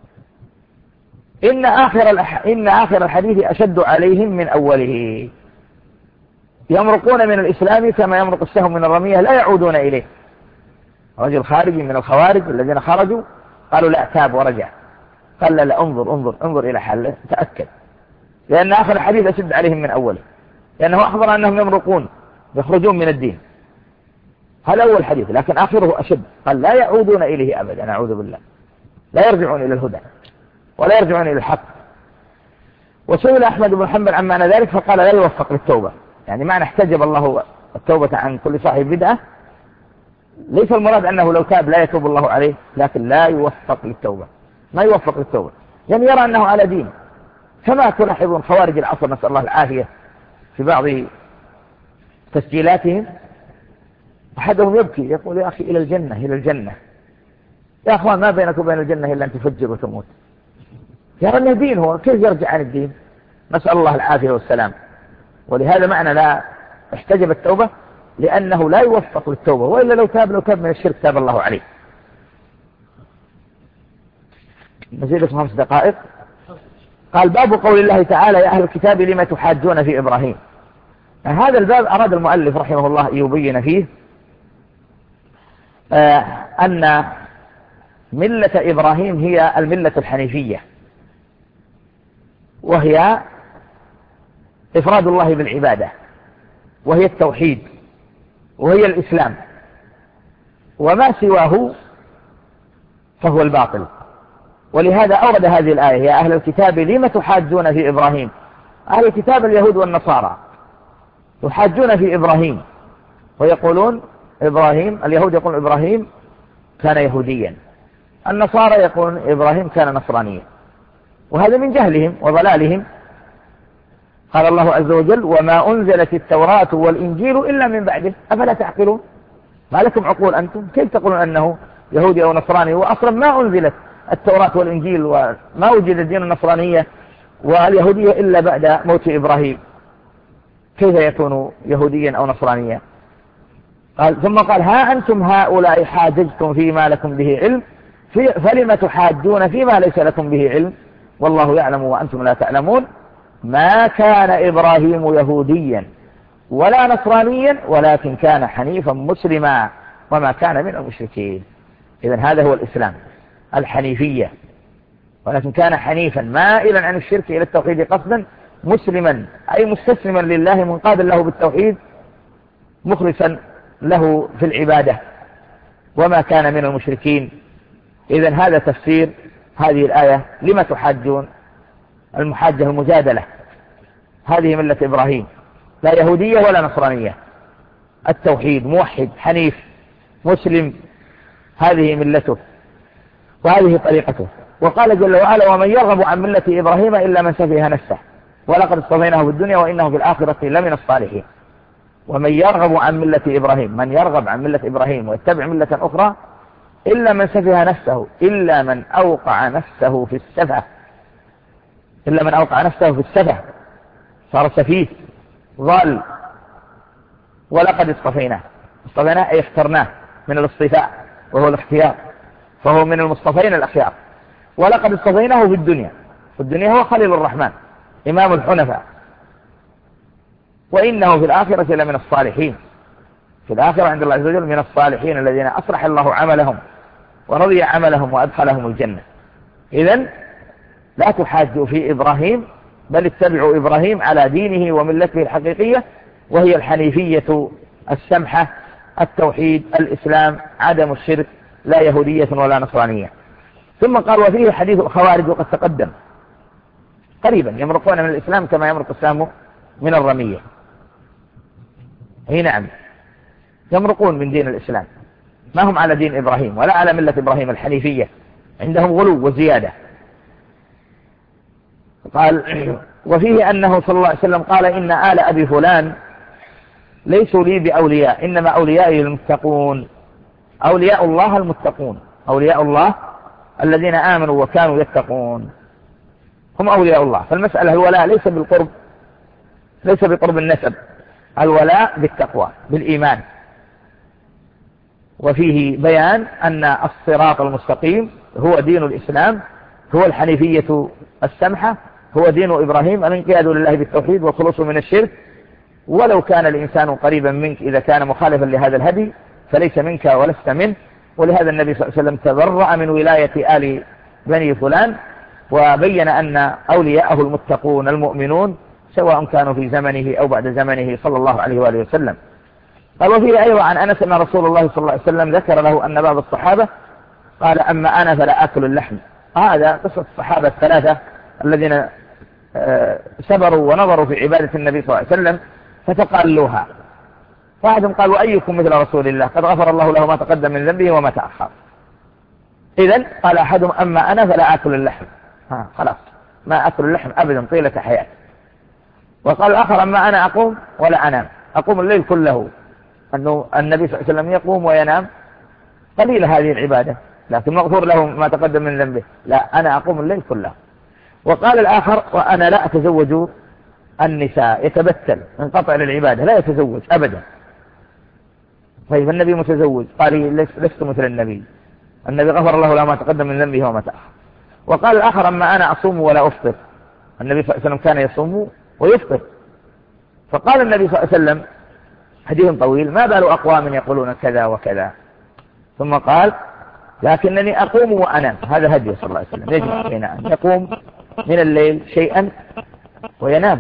إن آخر, الأح... إن آخر الحديث أشد عليهم من أوله، يمرقون من الإسلام كما يمرق السهم من الرمية لا يعودون إليه. رجل خارجي من الخوارج الذين خرجوا قالوا: لا، تاب ورجع. قال: لا, لا انظر انظر انظر إلى حله، تأكد، لأن آخر الحديث أشد عليهم من أوله، لأنه أخبر أنهم يمرقون يخرجون من الدين. هذا أول حديث، لكن آخره أشد. قال: لا يعودون إليه أبدا، نعوذ بالله، لا يرجعون إلى الهدى ولا يرجعون إلى الحق. وسئل أحمد بن حنبل عن معنى ذلك فقال: لا يوفق للتوبة. يعني معنى احتجب الله التوبة عن كل صاحب بدعة ليس المراد أنه لو تاب لا يتوب الله عليه، لكن لا يوفق للتوبة، ما يوفق للتوبة، يعني يرى أنه على دين، كما تلاحظون خوارج العصر نسأل الله العافية في بعض تسجيلاتهم أحدهم يبكي يقول: يا أخي إلى الجنة إلى الجنة. يا أخوان، ما بينك وبين الجنة إلا أن تفجر وتموت. يرى أنه دين، هو كيف يرجع عن الدين؟ نسأل الله العافية والسلام. ولهذا معنى لا احتجب التوبة، لأنه لا يوفق للتوبة، وإلا لو تاب لو تاب من الشرك تاب الله عليه. نزيد خمس دقائق. قال: باب قول الله تعالى: يا أهل الكتاب لما تحاجون في إبراهيم. هذا الباب أراد المؤلف رحمه الله يبين فيه آه أن ملة إبراهيم هي الملة الحنيفية، وهي إفراد الله بالعبادة، وهي التوحيد، وهي الإسلام، وما سواه فهو الباطل. ولهذا أورد هذه الآية: يا أهل الكتاب لما تحاجون في إبراهيم. أهل الكتاب اليهود والنصارى يحاجون في إبراهيم ويقولون إبراهيم، اليهود يقولون إبراهيم كان يهوديا، النصارى يقولون إبراهيم كان نصرانيا، وهذا من جهلهم وضلالهم. قال الله عز وجل: وما أنزلت التوراة والإنجيل إلا من بعده أفلا تعقلون. ما لكم عقول أنتم؟ كيف تقولون أنه يهودي أو نصراني وأصلا ما أنزلت التوراة والإنجيل وما وجد الدين النصرانية واليهودية إلا بعد موت إبراهيم، كيف يكون يهوديا أو نصرانيا؟ قال ثم قال: ها أنتم هؤلاء حاججتم فيما لكم به علم فلم تحاجون فيما ليس لكم به علم والله يعلم وأنتم لا تعلمون. ما كان إبراهيم يهوديا ولا نصرانيا ولكن كان حنيفا مسلما وما كان من المشركين. إذن هذا هو الإسلام، الحنيفية، ولكن كان حنيفا مائلا عن الشرك إلى التوحيد قصدا، مسلما أي مستسلما لله منقادا له بالتوحيد، مخلصا له في العبادة، وما كان من المشركين. إذن هذا تفسير هذه الآية. لما تحاجون؟ المحاجة المجادلة. هذه ملة إبراهيم، لا يهودية ولا نصرانية، التوحيد، موحد حنيف مسلم، هذه ملته وهذه طريقته. وقال جل وعلا: ومن يرغب عن ملة إبراهيم إلا من سفه نفسه ولقد اصطفيناه في الدنيا وإنه في الآخرة لمن الصالحين. ومن يرغب عن ملة إبراهيم، من يرغب عن ملة إبراهيم ويتبع ملة أخرى إلا من سفه نفسه، إلا من أوقع نفسه في السفه، إلا من أوقع نفسه في السفه، صار سفيه ضال. ولقد اصطفيناه، اصطفيناه أي اخترناه من الاصطفاء وهو الاختيار، فهو من المصطفين الأخيار. ولقد اصطفيناه في الدنيا، في الدنيا هو خليل الرحمن إمام الحنفاء، وإنه في الآخرة لمن الصالحين، في الآخرة عند الله عز وجل من الصالحين الذين أصلح الله عملهم ورضي عملهم وأدخلهم الجنة. إذن لا تحاجوا في إبراهيم، بل اتبعوا إبراهيم على دينه وملته الحقيقية، وهي الحنيفية السمحة، التوحيد، الإسلام، عدم الشرك، لا يهودية ولا نصرانية. ثم قال: وفيه حديث الخوارج وقد تقدم قريبا، يمرقون من الإسلام كما يمرق السهم من الرمية. اي نعم، يمرقون من دين الإسلام، ما هم على دين إبراهيم ولا على ملة إبراهيم الحنيفية، عندهم غلو وزيادة. قال: وفيه أنه صلى الله عليه وسلم قال: إن آل أبي فلان ليسوا لي بأولياء، إنما أوليائي المتقون. أولياء الله المتقون، أولياء الله الذين آمنوا وكانوا يتقون هم أولياء الله. فالمسألة الولاء ليس بالقرب، ليس بقرب النسب، الولاء بالتقوى بالإيمان. وفيه بيان أن الصراط المستقيم هو دين الإسلام، هو الحنيفية السمحة، هو دين إبراهيم، الانقياد لله بالتوحيد والخلوص من الشرك. ولو كان الإنسان قريبا منك إذا كان مخالفا لهذا الهدي فليس منك ولست منه. ولهذا النبي صلى الله عليه وسلم تبرأ من ولاية آل بني فلان، وبين أن أولياءه المتقون المؤمنون سواء كانوا في زمنه أو بعد زمنه صلى الله عليه وآله وسلم. قال: وفيه أيضا عن أنس أن رسول الله صلى الله عليه وسلم ذكر له أن بعض الصحابة قال: أما أنا فلا أكل اللحم. هذا قصة الصحابة الثلاثة الذين سبروا ونظروا في عبادة النبي صلى الله عليه وسلم فتقالوها. واحد قال: وأيكم مثل رسول الله قد غفر الله له ما تقدم من ذنبه وما تأخر. إذن قال أحدهم: أما أنا فلا أكل اللحم. ها خلاص، ما أكل اللحم أبدا طيلة حياتي. وقال الآخر: أما أنا أقوم ولا أنام، أقوم الليل كله. أنه النبي صلى الله عليه وسلم يقوم وينام، قليل هذه العبادة لكن مغفور له ما تقدم من ذنبه. لا، أنا أقوم الليل كله. وقال الآخر: وأنا لا أتزوج النساء، يتبتل انقطع للعبادة، لا يتزوج أبدا. طيب النبي متزوج، قال: لست مثل النبي، النبي غفر الله له ما تقدم من ذنبه وما تأخر. وقال الآخر: أما أنا أصوم ولا أفطر، النبي صلى الله عليه وسلم كان يصوم ويفطر. فقال النبي صلى الله عليه وسلم حديث طويل: ما بال أقوام يقولون كذا وكذا. ثم قال: لكنني أقوم وأنام. هذا هدي صلى الله عليه وسلم، يجمع بين أن يقوم من الليل شيئا وينام،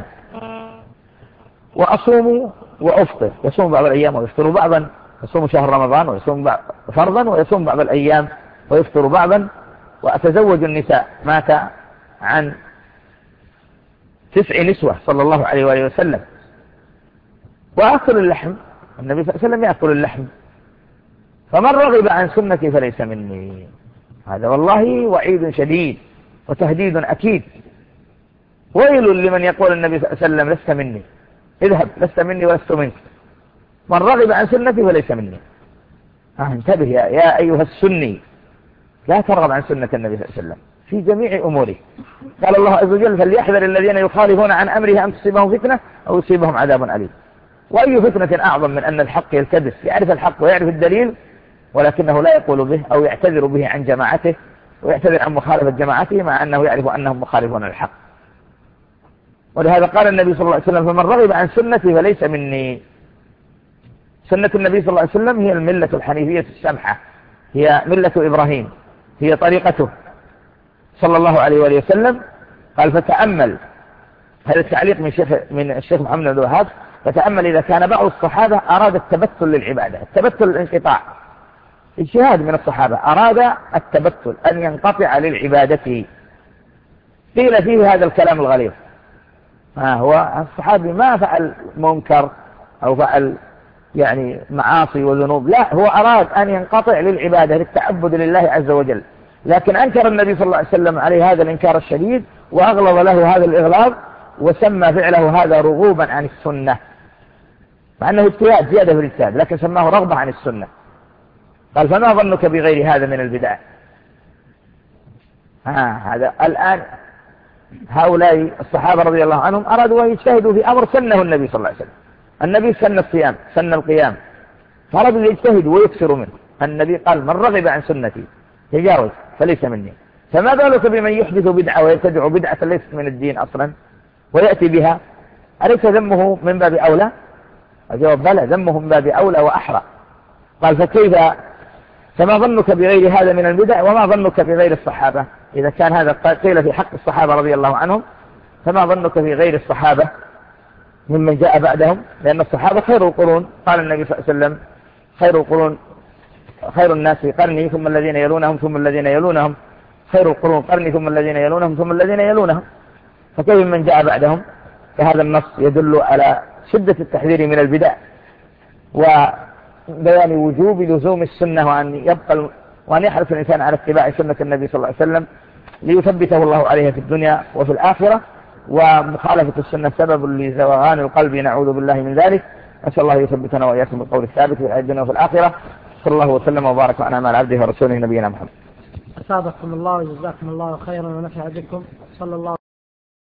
وأصوم وأفطر، يصوم بعض الأيام ويفطر بعضا، يصوم شهر رمضان ويصوم فرضا ويصوم بعض الأيام ويفطر بعضا. وأتزوج النساء، مات عن تسع نسوة صلى الله عليه وآله وسلم. وأكل اللحم، النبي صلى الله عليه وسلم يأكل اللحم. فمن رغب عن سنتي فليس مني. هذا والله وعيد شديد وتهديد أكيد. ويل لمن يقول النبي صلى الله عليه وسلم: لست مني، اذهب، لست مني ولست منك، من رغب عن سنتي فليس مني. آه انتبه يا, يا أيها السني، لا ترغب عن سنة النبي صلى الله عليه وسلم في جميع أموره. قال الله عز وجل: فليحذر الذين يخالفون عن أمره أن تصيبهم فتنة أو يصيبهم عذاب أليم. وأي فتنة أعظم من أن الحق يلتبس، يعرف الحق ويعرف الدليل ولكنه لا يقول به أو يعتذر به عن جماعته ويعتذر عن مخالفة جماعته مع أنه يعرف أنهم مخالفون الحق. ولهذا قال النبي صلى الله عليه وسلم: فمن رغب عن سنتي فليس مني. سنة النبي صلى الله عليه وسلم هي الملة الحنيفية السمحة، هي ملة إبراهيم، هي طريقته. صلى الله عليه وآله وسلم. قال فتأمل، هذا التعليق من الشيخ من الشيخ محمد بن عبد الوهاب، فتأمل إذا كان بعض الصحابة أراد التبتل للعبادة، التبتل الانقطاع، اجتهاد من الصحابة أراد التبتل أن ينقطع للعبادة، قيل فيه هذا الكلام الغليظ. ها هو الصحابي ما فعل منكر أو فعل يعني معاصي وذنوب، لا، هو أراد أن ينقطع للعبادة للتعبد لله عز وجل، لكن أنكر النبي صلى الله عليه وسلم عليه هذا الإنكار الشديد، وأغلظ له هذا الإغلاظ، وسمى فعله هذا رغوبا عن السنة، مع أنه اجتهاد زيادة في الاجتهاد، لكن سماه رغبة عن السنة. قال فما ظنك بغير هذا من البدع؟ ها هذا الآن هؤلاء الصحابة رضي الله عنهم أرادوا أن يجتهدوا في أمر سنه النبي صلى الله عليه وسلم. النبي سن الصيام، سن القيام، فأرادوا أن يجتهدوا ويكثروا منه. النبي قال من رغب عن سنتي يجاوز فليس مني. فما بالك بمن يحدث بدعة ويبتدع بدعة ليست من الدين أصلا ويأتي بها؟ أليس ذمه من باب أولى؟ الجواب بلى، ذمه من باب أولى وأحرى. قال فكيف، فما ظنك بغير هذا من البدع وما ظنك بغير الصحابة؟ إذا كان هذا قيل في حق الصحابة رضي الله عنهم، فما ظنك بغير الصحابة ممن جاء بعدهم؟ لأن الصحابة خير القرون، قال النبي صلى الله عليه وسلم خير القرون خير الناس قرني ثم الذين يلونهم ثم الذين يلونهم، خير القرون قرني ثم الذين يلونهم ثم الذين يلونهم. فكيف من جاء بعدهم؟ فهذا النص يدل على شدة التحذير من البدع وبيان وجوب لزوم السنة، وأن يبقى وأن يحرص الإنسان على اتباع سنة النبي صلى الله عليه وسلم ليثبته الله عليها في الدنيا وفي الآخرة. ومخالفة السنة سبب لزوغان القلب، نعوذ بالله من ذلك. أسأل الله يثبتنا وإياكم بالقول الثابت في الدنيا وفي الآخرة. صلى الله وسلم وبارك وأنعم على عبده ورسوله نبينا محمد. أصابكم الله وجزاكم الله خيرا ونفع بكم. صلى الله